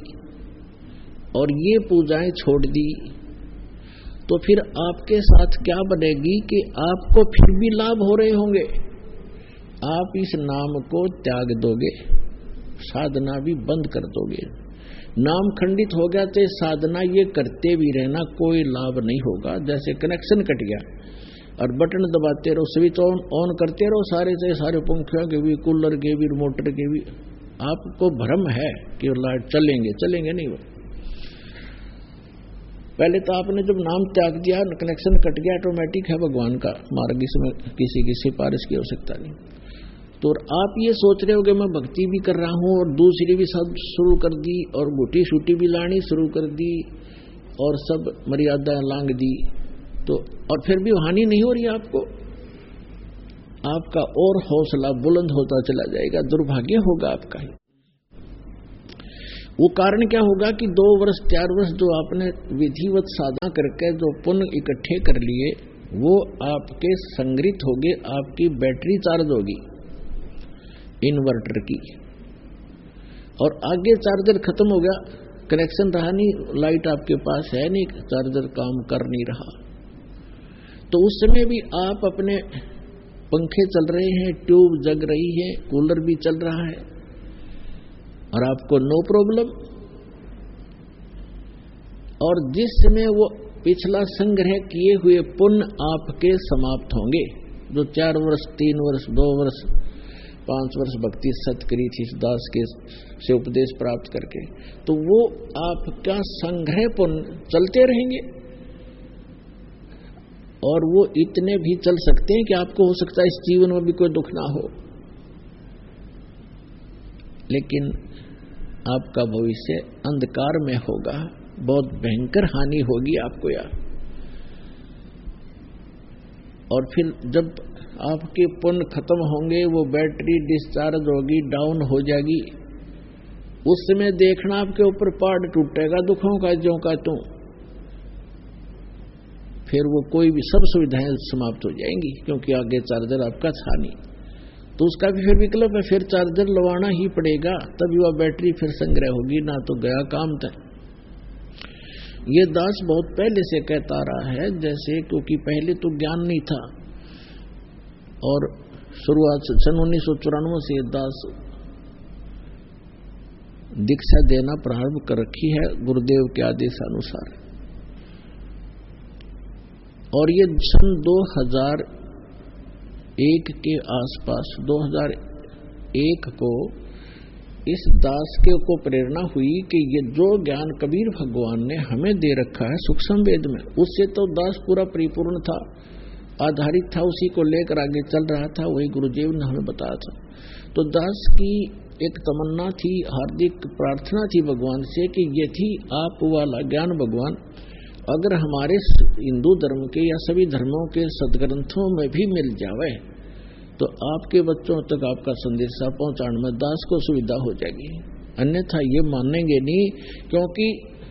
और ये पूजाएं छोड़ दी, तो फिर आपके साथ क्या बनेगी कि आपको फिर भी लाभ हो रहे होंगे, आप इस नाम को त्याग दोगे, साधना भी बंद कर दोगे। नाम खंडित हो गया तो साधना ये करते भी रहना कोई लाभ नहीं होगा। जैसे कनेक्शन कट गया और बटन दबाते रहो, स्विच ऑन ऑन करते रहो, सारे से सारे पंखियों के भी, कूलर के भी, मोटर के भी, आपको भ्रम है कि लाइट चलेंगे, चलेंगे नहीं वो। पहले तो आपने जब नाम त्याग दिया, कनेक्शन कट गया, ऑटोमेटिक है भगवान का मार्ग, इसमें किसी की सिफारिश की आवश्यकता नहीं। तो आप ये सोच रहे हो कि मैं भक्ति भी कर रहा हूं और दूसरी भी सब शुरू कर दी और बूटी शूटी भी लानी शुरू कर दी और सब मर्यादा लांग दी, तो और फिर भी हानि नहीं हो रही आपको, आपका और हौसला बुलंद होता चला जाएगा, दुर्भाग्य होगा आपका। वो कारण क्या होगा कि दो वर्ष चार वर्ष जो आपने विधिवत साधना करके जो पुण्य इकट्ठे कर लिए वो आपके संग्रहित होंगे, आपकी बैटरी चार्ज होगी इन्वर्टर की, और आगे चार्जर खत्म हो गया, कनेक्शन रहा नहीं, लाइट आपके पास है नहीं, चार्जर काम कर नहीं रहा, तो उस समय भी आप अपने पंखे चल रहे हैं, ट्यूब जग रही है, कूलर भी चल रहा है और आपको नो प्रॉब्लम। और जिस समय वो पिछला संग्रह किए हुए पुण्य आपके समाप्त होंगे, जो चार वर्ष तीन वर्ष दो वर्ष पांच वर्ष भक्ति सत करी थी इस दास के से उपदेश प्राप्त करके, तो वो आपका संग्रह पुण्य चलते रहेंगे और वो इतने भी चल सकते हैं कि आपको हो सकता है इस जीवन में भी कोई दुख ना हो, लेकिन आपका भविष्य अंधकार में होगा, बहुत भयंकर हानि होगी आपको यार। और फिर जब आपके पुण्य खत्म होंगे, वो बैटरी डिस्चार्ज होगी, डाउन हो जाएगी, उस समय देखना आपके ऊपर पहाड़ टूटेगा दुखों का ज्यों का त्यों, फिर वो कोई भी सब सुविधाएं समाप्त हो जाएंगी क्योंकि आगे चार्जर आपका था नहीं, तो उसका भी फिर विकल्प है, फिर चार्जर लगवाना ही पड़ेगा, तभी वह बैटरी फिर संग्रह होगी, ना तो गया काम था। ये दास बहुत पहले से कहता रहा है, जैसे क्योंकि पहले तो ज्ञान नहीं था और शुरुआत सन उन्नीस सौ चौरानवे से दास दीक्षा देना प्रारंभ कर रखी है गुरुदेव के आदेशानुसार, और ये सन दो हज़ार एक के आसपास दो हज़ार एक को इस दास के को प्रेरणा हुई कि ये जो ज्ञान कबीर भगवान ने हमें दे रखा है सूक्ष्म वेद में, उससे तो दास पूरा परिपूर्ण था, आधारित था, उसी को लेकर आगे चल रहा था, वही गुरुदेव ने हमें बताया था। तो दास की एक तमन्ना थी, हार्दिक प्रार्थना थी भगवान से कि यदि आप वाला ज्ञान भगवान अगर हमारे हिंदू धर्म के या सभी धर्मों के सदग्रंथों में भी मिल जावे तो आपके बच्चों तक आपका संदेशा पहुंचाने में दास को सुविधा हो जाएगी। अन्यथा ये मानेंगे नहीं, क्योंकि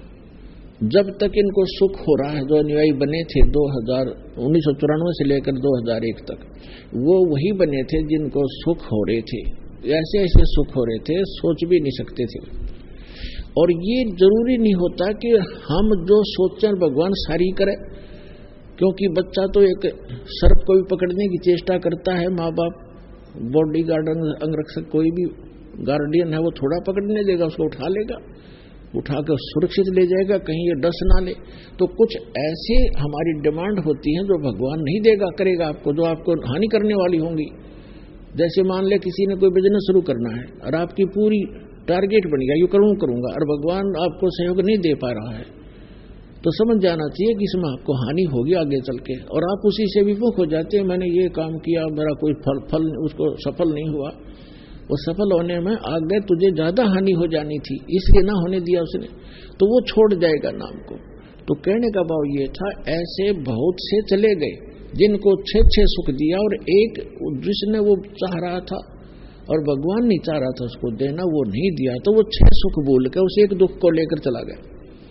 जब तक इनको सुख हो रहा है, जो अनुयायी बने थे दो हजार उन्नीस सौ चौरानवे से लेकर दो हजार एक तक, वो वही बने थे जिनको सुख हो रहे थे, ऐसे ऐसे सुख हो रहे थे, सोच भी नहीं सकते थे। और ये जरूरी नहीं होता कि हम जो सोचें भगवान सारी करे, क्योंकि बच्चा तो एक सर्प को भी पकड़ने की चेष्टा करता है, माँ बाप बॉडी गार्ड अंगरक्षक कोई भी गार्डियन है वो थोड़ा पकड़ने देगा, उसको उठा लेगा, उठाकर सुरक्षित ले जाएगा, कहीं ये डस ना ले। तो कुछ ऐसे हमारी डिमांड होती है जो भगवान नहीं देगा करेगा आपको, जो आपको हानि करने वाली होंगी। जैसे मान ले किसी ने कोई बिजनेस शुरू करना है और आपकी पूरी टारगेट बन गया, यू करूँ करूंगा, और भगवान आपको सहयोग नहीं दे पा रहा है, तो समझ जाना चाहिए कि इसमें आपको हानि होगी आगे चल के, और आप उसी से विमुख हो जाते हैं। मैंने ये काम किया, मेरा कोई फल फल उसको सफल नहीं हुआ, वो सफल होने में आगे तुझे ज्यादा हानि हो जानी थी, इसलिए ना होने दिया उसने, तो वो छोड़ जाएगा नाम को। तो कहने का भाव ये था, ऐसे बहुत से चले गए जिनको छह छह सुख दिया, और एक जिसने वो चाह रहा था और भगवान नहीं चाह रहा था उसको देना, वो नहीं दिया, तो वो छह सुख भूल के उस एक दुख को लेकर चला गया।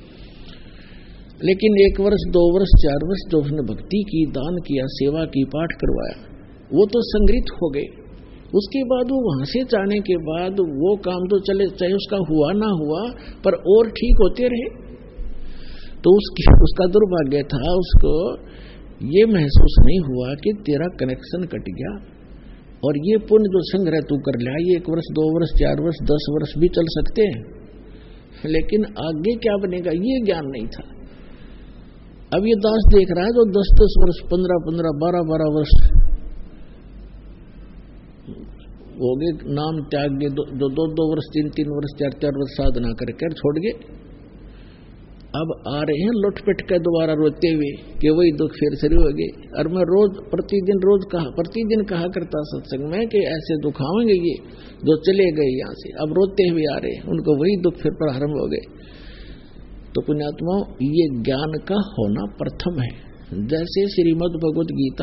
लेकिन एक वर्ष, दो वर्ष, चार वर्ष जो उसने भक्ति की, दान किया, सेवा की, पाठ करवाया, वो तो संग्रहित हो गए। उसके बाद वो वहां से जाने के बाद वो काम तो चले, चाहे उसका हुआ ना हुआ, पर और ठीक होते रहे। तो उसकी उसका दुर्भाग्य था, उसको ये महसूस नहीं हुआ कि तेरा कनेक्शन कट गया, और ये पुण्य जो संग्रह तू कर लिया, ये एक वर्ष, दो वर्ष, चार वर्ष, दस वर्ष भी चल सकते हैं, लेकिन आगे क्या बनेगा ये ज्ञान नहीं था। अब ये दास देख रहा है जो दस दस वर्ष, पंद्रह पंद्रह, बारह बारह वर्ष हो गए, नाम त्याग गए, जो दो दो वर्ष, तीन तीन वर्ष, चार चार वर्ष साधना करके छोड़ गए, अब आ रहे हैं लुटपिट के दोबारा रोते हुए कि वही दुख फिर शुरू हो गए। और मैं रोज प्रतिदिन रोज कहा प्रतिदिन कहा करता सत्संग में कि ऐसे दुख आएंगे ये जो चले गए यहाँ से, अब रोते हुए आ रहे, उनको वही दुख फिर प्रारंभ हो गए। तो पुण्यात्माओं, ये ज्ञान का होना प्रथम है। जैसे श्रीमद् भगवद गीता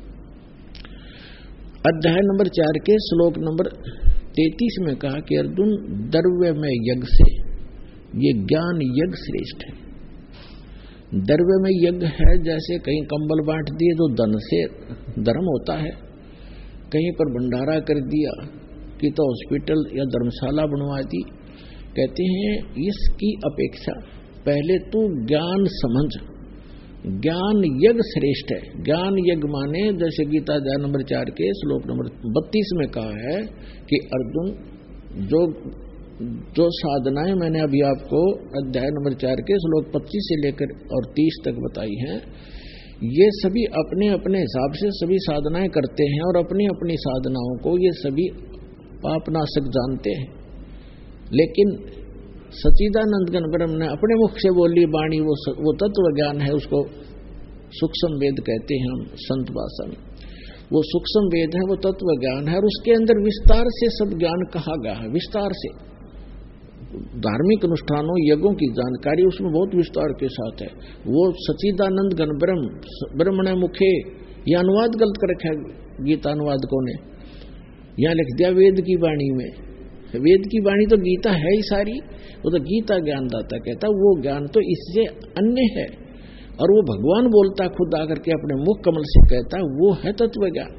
अध्याय नंबर चार के श्लोक नंबर तैतीस में कहा कि अर्जुन, द्रव्य में यज्ञ से ये ज्ञान यज्ञ श्रेष्ठ है। द्रव्य में यज्ञ है, जैसे कहीं कंबल बांट दिए तो धन से धर्म होता है, कहीं पर भंडारा कर दिया कि तो हॉस्पिटल या धर्मशाला बनवा दी। कहते हैं इसकी अपेक्षा पहले तू ज्ञान समझ, ज्ञान यज्ञ श्रेष्ठ है। ज्ञान यज्ञ माने जैसे गीता अध्याय नंबर चार के श्लोक नंबर बत्तीस में कहा है कि अर्जुन, जो जो साधनाएं मैंने अभी आपको अध्याय नंबर चार के श्लोक पच्चीस से लेकर और तीस तक बताई हैं, ये सभी अपने अपने हिसाब से सभी साधनाएं करते हैं और अपनी अपनी साधनाओं को ये सभी पापनाशक जानते हैं। लेकिन सच्चिदानंद घन ब्रह्म ने अपने मुख से बोली वाणी, वो वो तत्व ज्ञान है, उसको सूक्ष्म वेद कहते हैं हम संत भाषा में। वो सूक्ष्म वेद है, वो तत्व ज्ञान है, और उसके अंदर विस्तार से सब ज्ञान कहा गया है। विस्तार से धार्मिक अनुष्ठानों, यज्ञों की जानकारी उसमें बहुत विस्तार के साथ है। वो सच्चिदानंद घन ब्रह्म ब्रह्मण मुखे, ये अनुवाद गलत कर रखा है गीता अनुवादकों ने, यहाँ लिख दिया वेद की वाणी में। वेद की वाणी तो गीता है ही सारी, वो तो गीता ज्ञानदाता कहता, वो ज्ञान तो इससे अन्य है, और वो भगवान बोलता खुद आकर के अपने मुख कमल से कहता, वो है तत्व ज्ञान।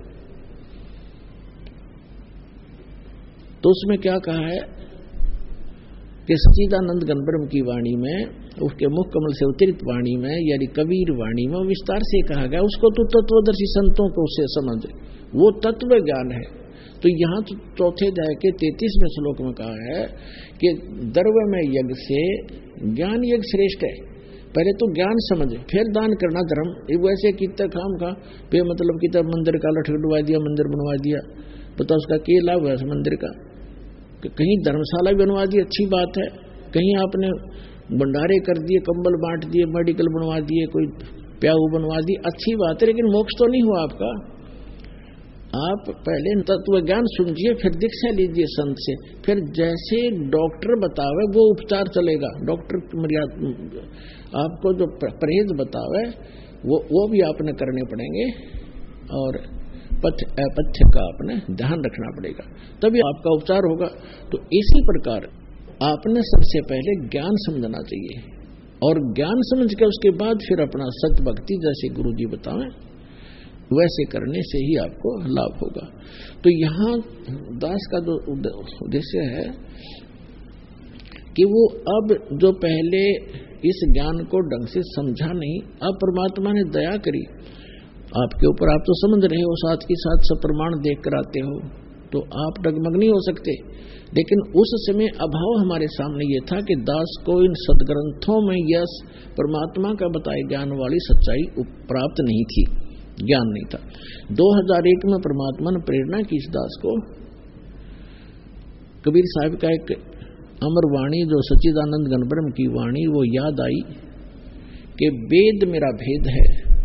तो उसमें क्या कहा है कि सच्चिदानंद घन ब्रह्म की वाणी में, उसके मुख कमल से उतरित वाणी में, यानी कबीर वाणी में विस्तार से कहा गया, उसको तो तत्वदर्शी संतों को उससे समझ, वो तत्व ज्ञान है। तो यहाँ तो चौथे अध्याय के तैतीसवें श्लोक में कहा है कि द्रव्य में यज्ञ से ज्ञान यज्ञ श्रेष्ठ है। पहले तो ज्ञान समझे, फिर दान करना धर्म। वैसे कितना काम का पे मतलब कितना मंदिर का लठ डुबा दिया, मंदिर बनवा दिया, पता उसका क्या लाभ है उस मंदिर का। कहीं धर्मशाला बनवा दी, अच्छी बात है, कहीं आपने भंडारे कर दिए, कंबल बांट दिए, मेडिकल बनवा दिए, कोई प्याऊ बनवा दी, अच्छी बात है, लेकिन मोक्ष तो नहीं हुआ आपका। आप पहले तत्व ज्ञान सुनिए, फिर दीक्षा लीजिए संत से, फिर जैसे डॉक्टर बतावे वो उपचार चलेगा। डॉक्टर मर्यादा आपको जो परहेज बतावे वो वो भी आपने करने पड़ेंगे, और पथ्य अपथ्य का आपने ध्यान रखना पड़ेगा, तभी आपका उपचार होगा। तो इसी प्रकार आपने सबसे पहले ज्ञान समझना चाहिए, और ज्ञान समझ के उसके बाद फिर अपना सत्य भक्ति जैसे गुरु जी बतावें वैसे करने से ही आपको लाभ होगा। तो यहाँ दास का जो उद्देश्य है कि वो अब जो पहले इस ज्ञान को ढंग से समझा नहीं, अब परमात्मा ने दया करी आपके ऊपर, आप तो समझ रहे हो, साथ के साथ सब प्रमाण देख कर आते हो, तो आप डगमग नहीं हो सकते। लेकिन उस समय अभाव हमारे सामने ये था कि दास को इन सदग्रंथों में यस परमात्मा का बताए ज्ञान वाली सच्चाई प्राप्त नहीं थी, ज्ञान नहीं था। दो हज़ार एक में परमात्मा ने प्रेरणा की इस दास को, कबीर साहब का एक अमर वाणी जो सच्चिदानंद गणब्रह्म की वाणी वो याद आई कि वेद मेरा भेद है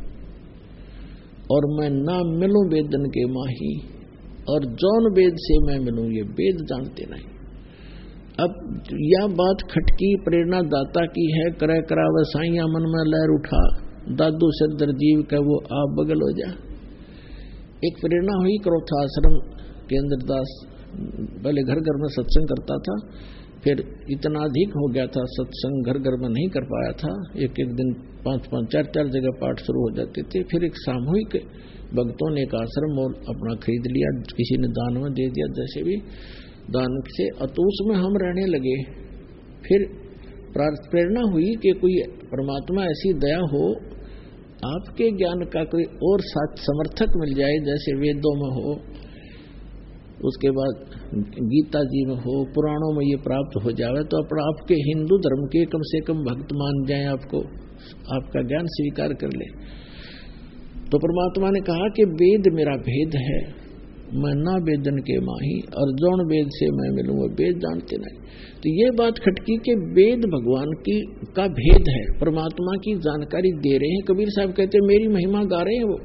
और मैं ना मिलूं वेदन के माही, और जौन वेद से मैं मिलूं ये वेद जानते नहीं। अब यह बात खटकी प्रेरणा दाता की है, करे करावे साइया मन में लहर उठा, दादू सदर जीव का वो आप बगल हो जा। एक प्रेरणा हुई क्रोथा आश्रम के अंदर दास पहले घर घर में सत्संग करता था, फिर इतना अधिक हो गया था सत्संग घर घर में नहीं कर पाया था, एक एक दिन पांच पांच चार चार जगह पाठ शुरू हो जाते थे। फिर एक सामूहिक भक्तों ने एक आश्रम और अपना खरीद लिया, किसी ने दान में दे दिया, जैसे भी दान से, तो उसमें हम रहने लगे। फिर प्रेरणा हुई कि कोई परमात्मा ऐसी दया हो, आपके ज्ञान का कोई और साथ समर्थक मिल जाए, जैसे वेदों में हो, उसके बाद गीता जी में हो, पुराणों में ये प्राप्त हो जाए, तो अपना आपके हिंदू धर्म के कम से कम भक्त मान जाए, आपको आपका ज्ञान स्वीकार कर ले। तो परमात्मा ने कहा कि वेद मेरा भेद है, मैं ना वेदन के माही, और जौन वेद से मैं मिलूं वो वेद जानते नहीं। तो ये बात खटकी कि वेद भगवान की का भेद है, परमात्मा की जानकारी दे रहे हैं। कबीर साहब कहते हैं मेरी महिमा गा रहे हैं वो।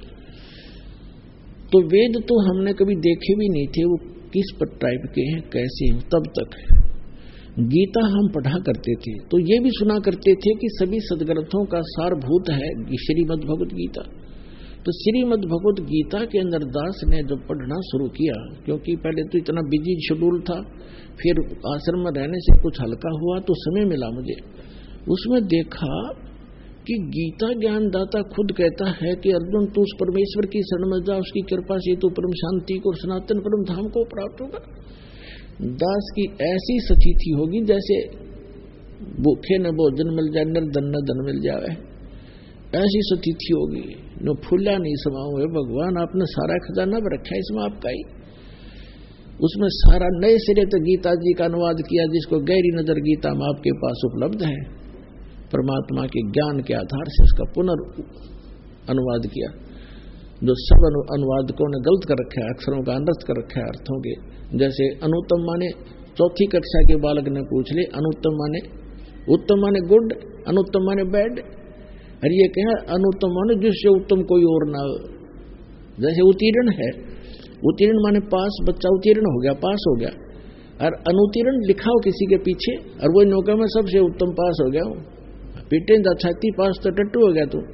तो वेद तो हमने कभी देखे भी नहीं थे, वो किस टाइप के हैं, कैसे हैं। तब तक गीता हम पढ़ा करते थे, तो ये भी सुना करते थे कि सभी सदग्रंथों का सारभूत है श्रीमद् भगवत गीता। तो श्रीमद् भगवत गीता के अंदर दास ने जब पढ़ना शुरू किया, क्योंकि पहले तो इतना बिजी शेड्यूल था, फिर आश्रम में रहने से कुछ हल्का हुआ तो समय मिला मुझे, उसमें देखा कि गीता ज्ञानदाता खुद कहता है कि अर्जुन तू उस परमेश्वर की शरण में जा, उसकी कृपा से तू परम शांति को, सनातन परम धाम को प्राप्त होगा। दास की ऐसी सचीथी होगी जैसे भूखे न भोजन मिल जाए, निर्धन न धन मिल जाए, ऐसी सचीथी होगी। न फूला नहीं समाओ है भगवान, आपने सारा खजाना रखा है इसमें आपका ही। उसमें सारा नए सिरे तक गीता जी का अनुवाद किया, जिसको गहरी नजर गीता में आपके पास उपलब्ध है, परमात्मा के ज्ञान के आधार से उसका पुनर् अनुवाद किया। जो सब अनुवादकों ने गलत कर रखा है, अक्षरों का अनर्थ कर रखा है अर्थों के। जैसे अनुत्तम माने चौथी कक्षा के बालक ने पूछ ले, अनुत्तम माने उत्तम माने गुड, अनुत्तम माने बैड, और ये क्या अनुत्तम माने जिससे उत्तम कोई और ना हो। जैसे उत्तीर्ण है, उत्तीर्ण माने पास, बच्चा उत्तीर्ण हो गया, पास हो गया, और अनुत्तीर्ण लिखा हो किसी के पीछे और वो नौका में सबसे उत्तम पास हो गया, पीटे छाती पास तो टट्टू हो गया तू।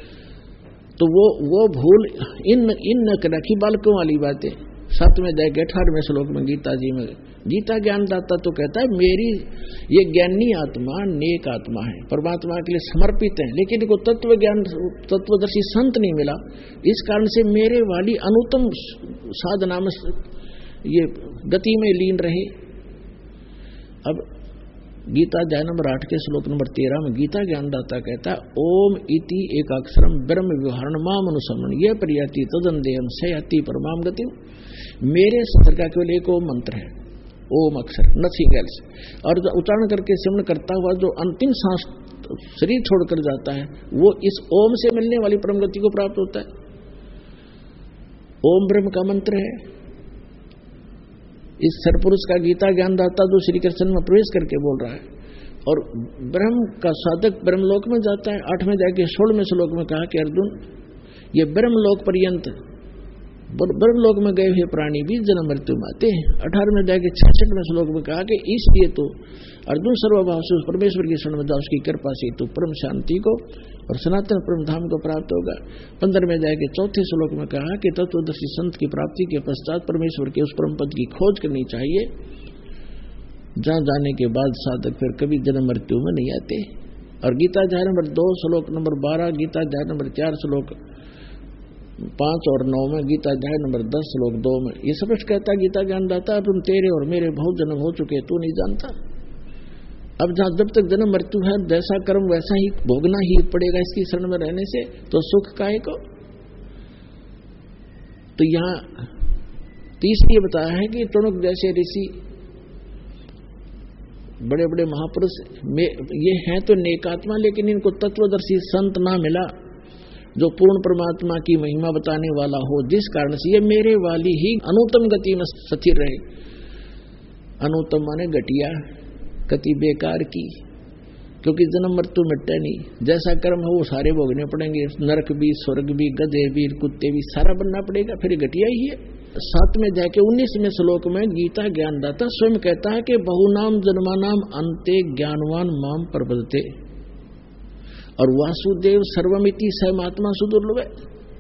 तो वो वो भूल इन इन न रखी बालकों वाली बातें। सातवें अध्याय के अठारहवें श्लोक में गीता जी में गीता ज्ञानदाता तो कहता है मेरी ये ज्ञानी आत्मा नेक आत्मा है, परमात्मा के लिए समर्पित है, लेकिन इनको तत्व ज्ञान तत्वदर्शी संत नहीं मिला, इस कारण से मेरे वाली अनुत्तम साधना में ये गति में लीन रहे। अब गीता अध्याय नंबर आठ के श्लोक नंबर तेरह में गीता ज्ञानदाता कहता है ओम इति एक अक्षरम ब्रह्म विवरण माम अनुसमन ये प्रियति तदन देहम सयाति परमाम गति। मेरे सत्र का केवल एक ओम मंत्र है, ओम अक्षर, नथिंग एल्स। और जो उच्चारण करके सिमरण करता हुआ जो अंतिम सांस शरीर छोड़कर जाता है वो इस ओम से मिलने वाली परम गति को प्राप्त होता है। ओम ब्रह्म का मंत्र है। इस सरपुरुष का गीता ज्ञानदाता जो श्री कृष्ण में प्रवेश करके बोल रहा है, और ब्रह्म का साधक ब्रह्मलोक में जाता है। आठवें जाके सोलहवें श्लोक में कहा कि अर्जुन, ये ब्रह्मलोक पर्यंत ब्रह्मलोक में गए हुए प्राणी भी जन्म मृत्यु में आते हैं। अठारहवें जाके छियासठवें श्लोक में कहा कि इसलिए तो अर्जुन सर्वभाव से उस परमेश्वर की शरण में जा, उसकी कृपा से तो परम शांति को और सनातन परम धाम को प्राप्त होगा। पंद्रहवें जाके चौथे श्लोक में कहा कि तत्वदर्शी संत की प्राप्ति के पश्चात परमेश्वर के उस परम पद की खोज करनी चाहिए, जहां जाने के बाद साधक फिर कभी जन्म मृत्यु में नहीं आते। और गीता अध्याय नंबर दो श्लोक नंबर बारह, गीता अध्याय नंबर चार श्लोक पांच और नौ में, गीता अध्याय नंबर दस श्लोक दो में ये स्पष्ट कहता है गीता ज्ञानदाता, तुम तेरे और मेरे बहुत जन्म हो चुके, तू नहीं जानता। अब जहां जब तक जन्म मृत्यु है, जैसा कर्म वैसा ही भोगना ही पड़ेगा इसकी शरण में रहने से, तो सुख काहे को। तो यहां तीसरी बताया है कि टुणक जैसे ऋषि, बड़े बड़े महापुरुष ये हैं तो नेकात्मा, लेकिन इनको तत्वदर्शी संत ना मिला जो पूर्ण परमात्मा की महिमा बताने वाला हो, जिस कारण से ये मेरे वाली ही अनुत्तम गति में स्थिर रहे। अनुत्तम माने घटिया गति, बेकार की, क्योंकि जन्म मृत्यु मिटता नहीं। जैसा कर्म है वो सारे भोगने पड़ेंगे, नरक भी, स्वर्ग भी, गधे भी, कुत्ते भी, सारा बनना पड़ेगा, फिर घटिया ही है। सातवें जाके उन्नीसवें श्लोक में गीता ज्ञानदाता स्वयं कहता है कि बहुनाम जन्मानाम अंते ज्ञानवान माम प्रपद्यते, और वासुदेव सर्वमिति सहमात्मा सुदुर्लभ है।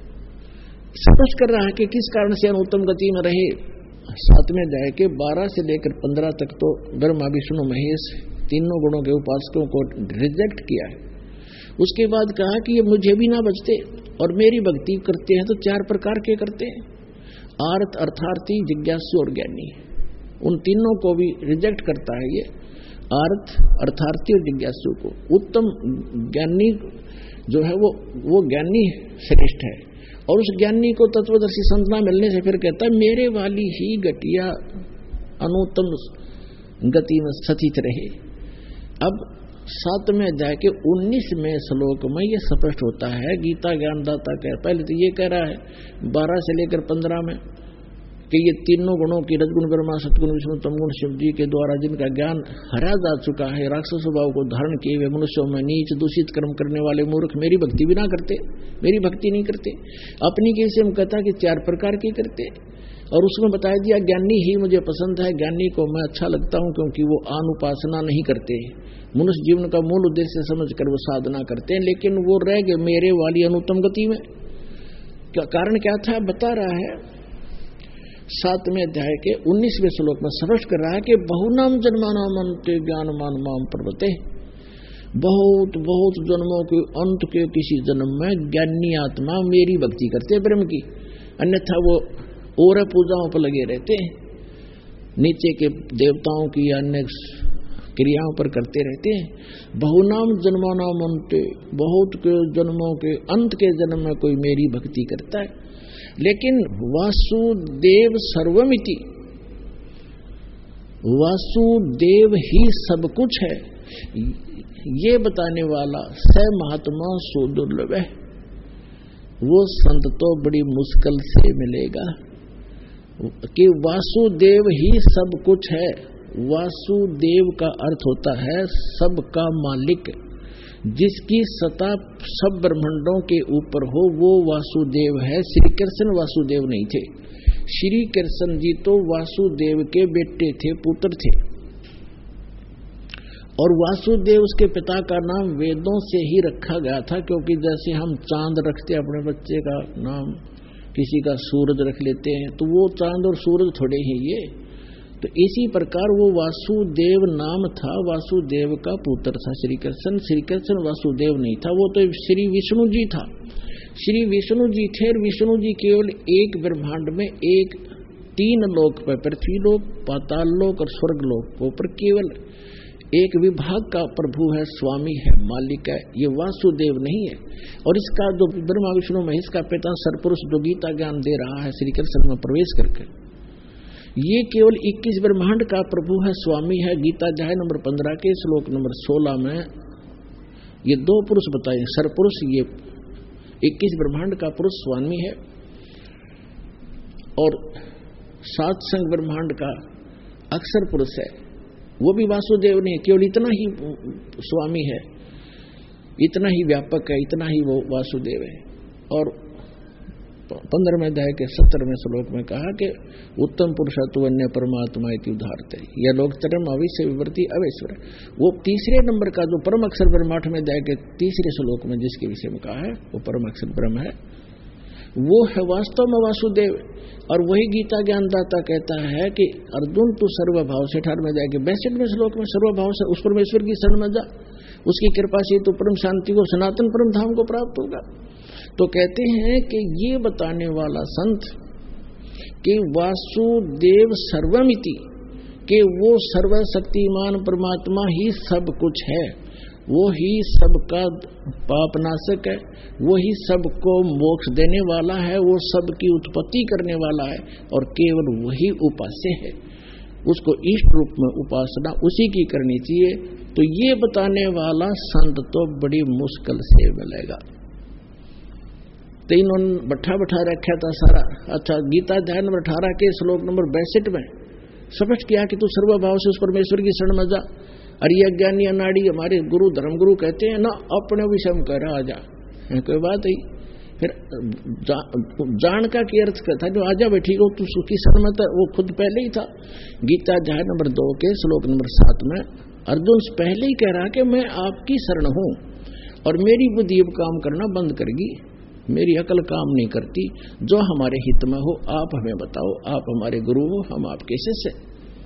स्पष्ट कर रहा है कि किस कारण से अनुत्तम गति में रहे। सातवें अध्याय के बारह से लेकर पंद्रह तक तो ब्रह्मा विष्णु महेश तीनों गुणों के उपासकों को रिजेक्ट किया है। उसके बाद कहा कि ये मुझे भी ना बचते और मेरी भक्ति करते हैं तो चार प्रकार के करते हैं, आर्त, अर्थार्थी, जिज्ञासु और ज्ञानी। उन तीनों को भी रिजेक्ट करता है ये, आर्थ, अर्थार्थी और जिज्ञासु को। उत्तम ज्ञानी जो है वो वो ज्ञानी श्रेष्ठ है, और उस ज्ञानी को तत्वदर्शी संत ना मिलने से फिर कहता है मेरे वाली ही गतिया अनुत्तम गति में स्थित रहे। अब सातवें अध्याय के उन्नीसवें श्लोक में ये स्पष्ट होता है, गीता ज्ञानदाता कह पहले तो ये कह रहा है बारह से लेकर पंद्रह में कि ये तीनों गुणों की रजगुण ब्रह्मा सतगुण विष्णु तमगुण शिव जी के द्वारा जिनका ज्ञान हरा जा चुका है, राक्षस स्वभाव को धारण किए हुए मनुष्यों में नीच दूषित कर्म करने वाले मूर्ख मेरी भक्ति भी ना करते, मेरी भक्ति नहीं करते। अपनी कैसे हम कहता कि चार प्रकार की करते, और उसमें बताया दिया ज्ञानी ही मुझे पसंद है, ज्ञानी को मैं अच्छा लगता हूं क्योंकि वो आन उपासना नहीं करते, मनुष्य जीवन का मूल उद्देश्य समझकर वो साधना करते हैं, लेकिन वो रह गए मेरे वाली अनुत्तम गति में। क्या कारण क्या था बता रहा है सातवें अध्याय के उन्नीसवें श्लोक में स्पष्ट कर रहा है कि बहुनाम जन्मानाम अंते ज्ञानमान माम प्रपद्यते, बहुत बहुत जन्मों के अंत के किसी जन्म में ज्ञानी आत्मा मेरी भक्ति करते ब्रह्म की, अन्यथा वो और पूजाओं पर लगे रहते हैं, नीचे के देवताओं की अन्य क्रियाओं पर करते रहते हैं। बहुनाम जन्मानाम अंते, बहुत के जन्मों के अंत के जन्म में कोई मेरी भक्ति करता है, लेकिन वासुदेव सर्वमिति, वासुदेव ही सब कुछ है ये बताने वाला स महात्मा सुदुर्लभ है। वो संत तो बड़ी मुश्किल से मिलेगा कि वासुदेव ही सब कुछ है। वासुदेव का अर्थ होता है सबका मालिक, जिसकी सत्ता सब ब्रह्मांडों के ऊपर हो, वो वासुदेव है। श्री कृष्ण वासुदेव नहीं थे, श्री कृष्ण जी तो वासुदेव के बेटे थे, पुत्र थे, और वासुदेव उसके पिता का नाम वेदों से ही रखा गया था, क्योंकि जैसे हम चांद रखते अपने बच्चे का नाम, किसी का सूरज रख लेते हैं, तो वो चांद और सूरज थोड़े ही ये, तो इसी प्रकार वो वासुदेव नाम था, वासुदेव का पुत्र था श्री कृष्ण। श्री कृष्ण वासुदेव नहीं था, वो तो श्री विष्णु जी था। श्री विष्णु जी थे, और विष्णु जी केवल एक ब्रह्मांड में एक तीन लोक पर, पृथ्वी लोक, पाताल लोक और स्वर्ग लोक पर केवल एक विभाग का प्रभु है, स्वामी है, मालिक है, ये वासुदेव नहीं है। और इसका जो ब्रह्मा विष्णु महेश का पिता सरपुरुष जो गीता ज्ञान दे रहा है श्री कृष्ण में प्रवेश करके, ये केवल इक्कीस ब्रह्मांड का प्रभु है, स्वामी है। गीता अध्याय नंबर पंद्रह के श्लोक नंबर सोलह में ये दो पुरुष बताए, सरपुरुष ये इक्कीस ब्रह्मांड का पुरुष स्वामी है, और सात संग ब्रह्मांड का अक्षर पुरुष है, वो भी वासुदेव नहीं, केवल इतना ही स्वामी है, इतना ही व्यापक है, इतना ही वो वासुदेव है। और पंद्रहवें अध्याय के सत्तरवें श्लोक में कहा कि उत्तम पुरुषत्व अन्य परमात्मा इति उदाहरते, यह लोक चरम अविश्य विवर्ती अवेश्वर। वो तीसरे नंबर का जो परम अक्षर ब्रह्म आठवें अध्याय के तीसरे श्लोक में जिसके विषय में कहा है वो परम अक्षर ब्रह्म है, वो है वास्तव में वासुदेव। और वही गीता ज्ञानदाता कहता है कि अर्जुन तू सर्वभाव से अठारहवें अध्याय के बैसठवें श्लोक में सर्वभाव से उस परमेश्वर की शरण में जा, उसकी कृपा से तो परम शांति को सनातन परम धाम को प्राप्त होगा। तो कहते हैं कि ये बताने वाला संत कि वासुदेव सर्वमिति, कि वो सर्वशक्तिमान परमात्मा ही सब कुछ है, वो ही सबका पापनाशक है, वो ही सबको मोक्ष देने वाला है, वो सबकी उत्पत्ति करने वाला है और केवल वही उपास्य है, उसको इष्ट रूप में उपासना उसी की करनी चाहिए। तो ये बताने वाला संत तो बड़ी मुश्किल से मिलेगा। तो इन्होंने बैठा बैठा रखा था सारा। अच्छा, गीता अध्याय नंबर अठारह के श्लोक नंबर बैसठ में स्पष्ट किया कि तू सर्वभाव से उस परमेश्वर की शरण में जा। अरे अज्ञानी अनाड़ी हमारे गुरु धर्मगुरु कहते हैं ना अपने विषय में कह रहा आजा, कोई बात ही। फिर जा, जान का की अर्थ था जो आजा बैठी हो तू सुखी शरण में था, वो खुद पहले ही था। गीता अध्याय नंबर दो के श्लोक नंबर सात में अर्जुन पहले ही कह रहा कि मैं आपकी शरण हूं और मेरी बुद्धि अब काम करना बंद करेगी, मेरी अकल काम नहीं करती, जो हमारे हित में हो आप हमें बताओ, आप हमारे गुरु हो, हम आपके शिष्य।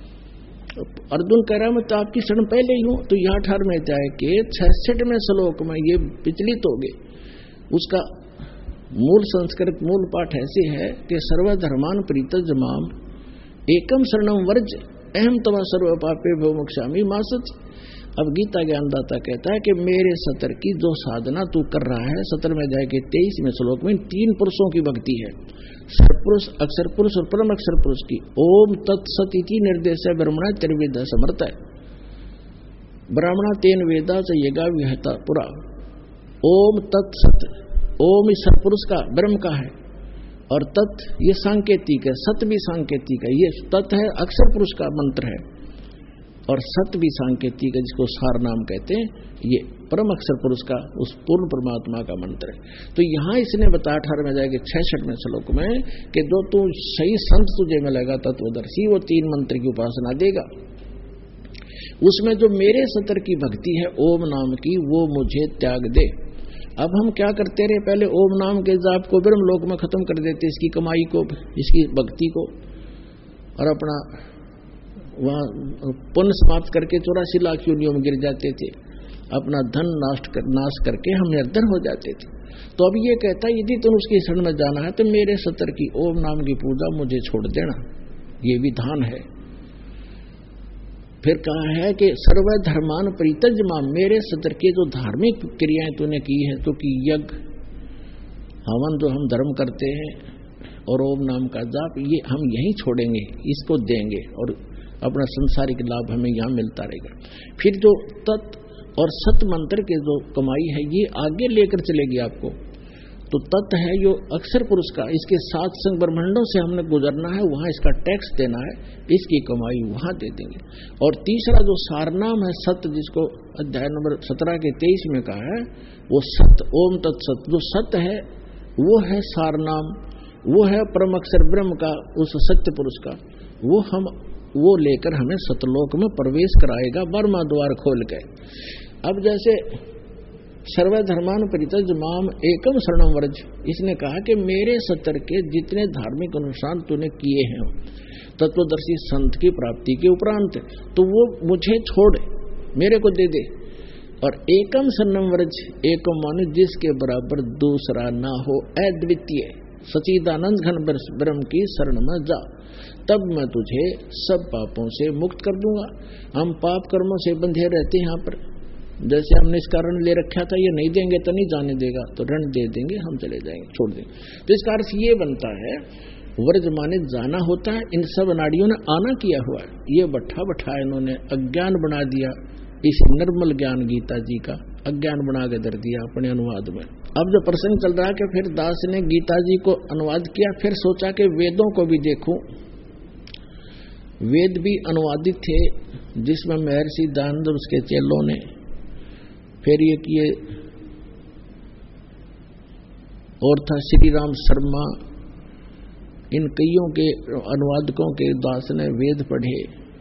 अर्जुन कह रहा मैं तो आपकी शरण पहले ही हूं। तो यह अठारहवें अध्याय के छठवें श्लोक में ये विचलित हो गए। उसका मूल संस्कृत मूल पाठ ऐसे है कि सर्वधर्मान प्रीतज माम एकम शरणम वर्ज अहम तवा सर्व पापे भव मोक्षामि मा सच। अब गीता ज्ञानदाता कहता है कि मेरे सतर की जो साधना तू कर रहा है, सत्रहवें अध्याय के तेईसवें श्लोक में तीन पुरुषों की भक्ति है, सरपुरुष, अक्षर पुरुष और परम अक्षर पुरुष की। ओम तत्सत इति निर्देश है ब्रह्मणा त्रिवेद समर्थ है, ब्राह्मणा तेन वेदा से यगा विहता पुरा। ओम तत्सत, ओम इस सरपुरुष का ब्रह्म का है और तत् ये सांकेतिक है, सत भी सांकेतिक है। ये तत् है अक्षर पुरुष का मंत्र है और सत भी सांकेतिक है जिसको सार नाम कहते हैं, ये परम अक्षर पुरुष का उस पूर्ण परमात्मा का मंत्र है। तो यहाँ इसने बताया अठारहवें अध्याय के छठवें श्लोक में कि जो तू सही संत तुझे मिलेगा तत्वदर्शी, वो तीन मंत्र की उपासना देगा, उसमें जो मेरे सतर की भक्ति है ओम नाम की वो मुझे त्याग दे। अब हम क्या करते रहे, पहले ओम नाम के जाप को ब्रह्म लोक में खत्म कर देते, इसकी कमाई को, इसकी भक्ति को, और अपना वहां पुण्य समाप्त करके चौरासी लाख योनियों में गिर जाते थे, अपना धन नाश कर, नाश करके हम निर्धन हो जाते थे। तो अब ये कहता है यदि तुम उसकी शरण में जाना है तो मेरे सतर की ओम नाम की पूजा मुझे छोड़ देना, ये विधान है। फिर कहा है कि सर्वधर्मान परित्यज माम, मेरे सतर की जो धार्मिक क्रियाएं तूने की है, तो कि यज्ञ हवन जो हम धर्म करते हैं और ओम नाम का जाप, ये हम यहीं छोड़ेंगे, इसको देंगे और अपना संसारिक लाभ हमें यहाँ मिलता रहेगा। फिर जो तत् और सत मंत्र के जो कमाई है ये आगे लेकर चलेगी आपको। तो तत् है जो अक्षर पुरुष का, इसके सात संग ब्रह्मांडों से हमने गुजरना है, वहां इसका टैक्स देना है, इसकी कमाई वहां दे देंगे। और तीसरा जो सारनाम है सत, जिसको अध्याय नंबर सत्रह के तेईस में कहा है, वो सत ओम तत्सत, जो सत है वो है सारनाम, वो है परम अक्षर ब्रह्म का, उस सत्य पुरुष का, वो हम वो लेकर हमें सतलोक में प्रवेश कराएगा बर्मा द्वार खोल के। अब जैसे सर्वधर्मान परित्यज माम एकम शरणम व्रज, इसने कहा कि मेरे सतर के जितने धार्मिक अनुष्ठान तूने किए हैं तत्वदर्शी संत की प्राप्ति के उपरांत, तो वो मुझे छोड़ मेरे को दे दे। और एकम शरणम व्रज, एकम माने जिसके बराबर दूसरा ना हो, अद्वितीय सच्चिदानंद घन ब्रह्म की शरण में जा, तब मैं तुझे सब पापों से मुक्त कर दूंगा। हम पाप कर्मों से बंधे रहते हैं यहाँ पर, जैसे हमने इसका ऋण ले रखा था, ये नहीं देंगे तो नहीं जाने देगा, तो ऋण दे देंगे, हम चले जाएंगे, छोड़ देंगे। तो इसका अर्थ ये बनता है व्रज माने जाना होता है। इन सब नाड़ियों ने आना किया हुआ है, ये बैठा बैठा इन्होंने अज्ञान बना दिया, इस निर्मल ज्ञान गीता जी का अज्ञान बना के दर दिया अपने अनुवाद में। अब जो प्रसंग चल रहा है कि फिर दास ने गीता जी को अनुवाद किया, फिर सोचा कि वेदों को भी देखूं, वेद भी अनुवादित थे जिसमें महर्षि दयानंद और उसके चेलों ने फिर ये किए, और था श्री राम शर्मा, इन कईयों के अनुवादकों के दास ने वेद पढ़े,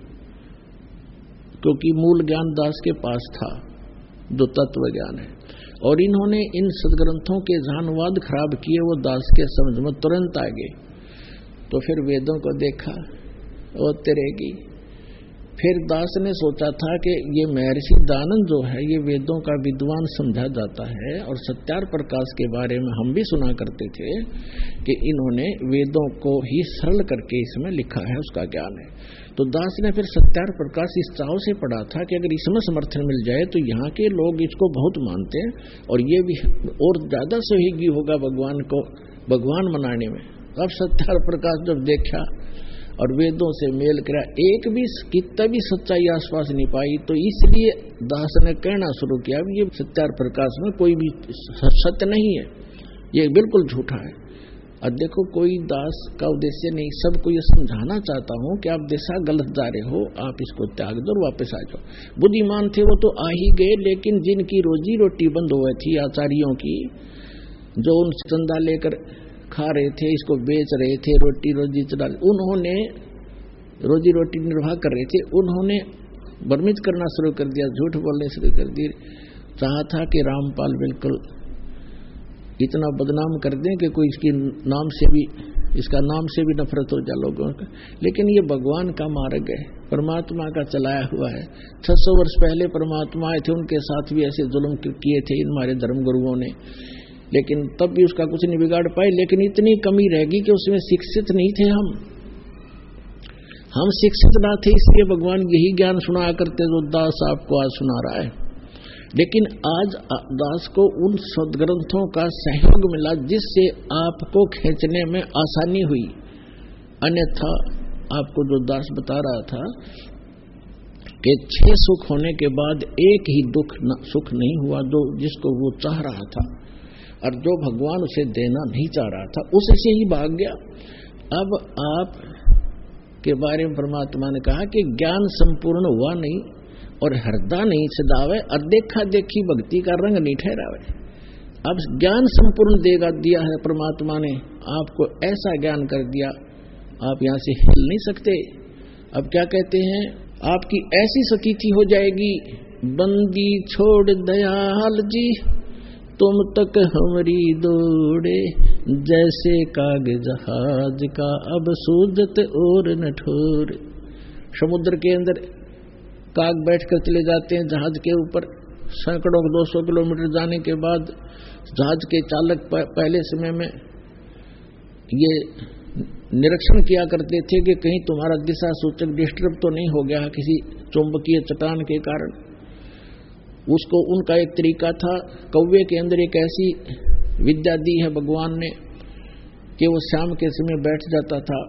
क्योंकि मूल ज्ञान दास के पास था जो तत्व ज्ञान है, और इन्होंने इन सदग्रंथों के जहां अनुवाद खराब किए वो दास के समझ में तुरंत आ गए। तो फिर वेदों को देखा वो तिरेगी। फिर दास ने सोचा था कि ये महर्षि दयानंद जो है ये वेदों का विद्वान समझा जाता है, और सत्यार प्रकाश के बारे में हम भी सुना करते थे कि इन्होंने वेदों को ही सरल करके इसमें लिखा है, उसका ज्ञान है। तो दास ने फिर सत्यार प्रकाश इस चाव से पढ़ा था कि अगर इसमें समर्थन मिल जाए तो यहाँ के लोग इसको बहुत मानते हैं, और ये भी और ज्यादा सहयोगी होगा भगवान को भगवान मनाने में। अब सत्यार प्रकाश जब देखा और वेदों से मेल करा, एक भी कितना भी सच्चाई आसपास नहीं पाई, तो इसलिए दास ने कहना शुरू किया ये सत्यार प्रकाश में कोई भी सत्य नहीं है, ये बिल्कुल झूठा है। अब देखो कोई दास का उद्देश्य नहीं, सबको ये समझाना चाहता हूं कि आप दिशा गलत जा रहे हो, आप इसको त्याग दो और वापस आ जाओ। बुद्धिमान थे वो तो आ ही गए, लेकिन जिनकी रोजी रोटी बंद हुई थी आचार्यों की, जो उन चंदा लेकर खा रहे थे, इसको बेच रहे थे, रोटी रोजी चला, उन्होंने रोजी रोटी निर्वाह कर रहे थे, उन्होंने भ्रमित करना शुरू कर दिया, झूठ बोलने शुरू कर दिए। चाहा था कि रामपाल बिल्कुल इतना बदनाम कर दें कि कोई इसकी नाम से भी इसका नाम से भी नफरत हो जाए लोगों का, लेकिन ये भगवान का मार्ग है, परमात्मा का चलाया हुआ है। छह सौ वर्ष पहले परमात्मा आए थे, उनके साथ भी ऐसे जुल्म किए थे हमारे धर्मगुरुओं ने, लेकिन तब भी उसका कुछ नहीं बिगाड़ पाए। लेकिन इतनी कमी रहेगी कि उसमें शिक्षित नहीं थे हम हम शिक्षित ना थे, इसलिए भगवान यही ज्ञान सुनाया करते जो दास आपको आज सुना रहा है। लेकिन आज दास को उन सदग्रंथों का सहयोग मिला जिससे आपको खींचने में आसानी हुई, अन्यथा आपको जो दास बता रहा था कि छह सुख होने के बाद एक ही दुख न, सुख नहीं हुआ जो जिसको वो चाह रहा था, और जो भगवान उसे देना नहीं चाह रहा था उससे ही भाग गया। अब आप के बारे में परमात्मा ने कहा कि ज्ञान संपूर्ण हुआ नहीं और हृदय नहीं सदावे, और देखा देखी भक्ति का रंग नहीं ठहरावे। अब ज्ञान संपूर्ण देगा दिया है परमात्मा ने, आपको ऐसा ज्ञान कर दिया आप यहां से हिल नहीं सकते। अब क्या कहते हैं, आपकी ऐसी स्थिति हो जाएगी, बंदी छोड़ दयाल जी तुम तक हमारी दौड़े, जैसे काग जहाज का अब सूजत और न ठोर। समुद्र के अंदर काग बैठकर चले जाते हैं जहाज के ऊपर, सैकड़ों दो सौ किलोमीटर जाने के बाद जहाज के चालक पहले समय में ये निरीक्षण किया करते थे कि कहीं तुम्हारा दिशा सूचक डिस्टर्ब तो नहीं हो गया किसी चुंबकीय चट्टान के कारण। उसको उनका एक तरीका था, कौवे के अंदर एक ऐसी विद्या दी है भगवान ने कि वो शाम के समय बैठ जाता था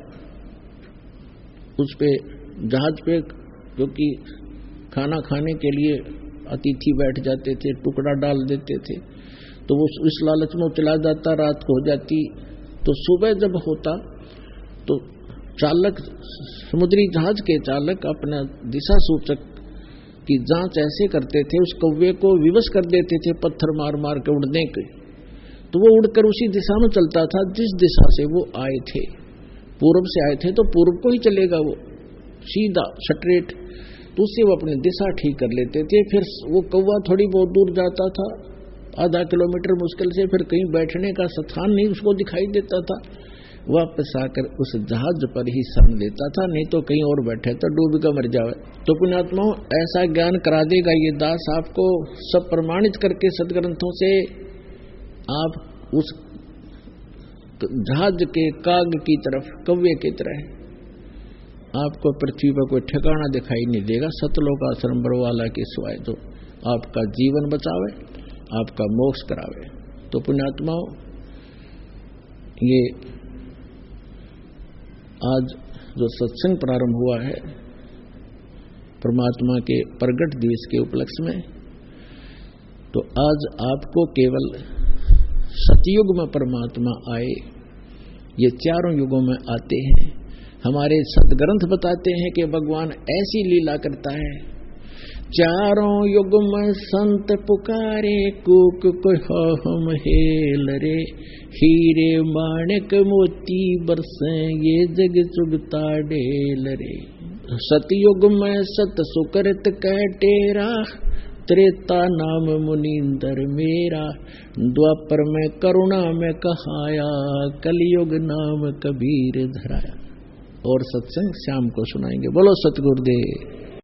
उस पे जहाज पे, क्योंकि खाना खाने के लिए अतिथि बैठ जाते थे, टुकड़ा डाल देते थे, तो वो इस लालच में चला जाता, रात को हो जाती, तो सुबह जब होता तो चालक समुद्री जहाज के चालक अपना दिशा सूचक की जांच ऐसे करते थे, उस कौवे को विवश कर देते थे पत्थर मार मार के उड़ने के, तो वो उड़कर उसी दिशा में चलता था जिस दिशा से वो आए थे। पूर्व से आए थे तो पूर्व को ही चलेगा वो सीधा स्ट्रेट, तो उससे वो अपनी दिशा ठीक कर लेते थे। फिर वो कौवा थोड़ी बहुत दूर जाता था, आधा किलोमीटर मुश्किल से, फिर कहीं बैठने का स्थान नहीं उसको दिखाई देता था, वापस आकर उस जहाज पर ही शरण लेता था, नहीं तो कहीं और बैठे तो डूब कर मर जावे। तो पुण्यात्माओं ऐसा ज्ञान करा देगा ये दास आपको, सब प्रमाणित करके सदग्रंथों से आप उस जहाज के काग की तरफ, कौवे की तरह आपको पृथ्वी पर कोई ठिकाना दिखाई नहीं देगा सतलोक आश्रम बरवाला के सिवाय, जो आपका जीवन बचावे, आपका मोक्ष करावे। तो पुण्यात्माओं ये आज जो सत्संग प्रारंभ हुआ है परमात्मा के प्रगट दिवस के उपलक्ष्य में, तो आज आपको केवल सतयुग में परमात्मा आए, ये चारों युगों में आते हैं, हमारे सदग्रंथ बताते हैं कि भगवान ऐसी लीला करता है। चारों युग में संत पुकारे, कूक को हम हेल रे, हीरे माणिक मोती बरसे, ये जग चुगता ढेल रे। सतयुग में सत सुकृत कह टेरा, त्रेता नाम मुनींदर मेरा, द्वापर में करुणा में कहाया, कलयुग नाम कबीर धराया। और सत्संग शाम को सुनाएंगे। बोलो सतगुरुदेव।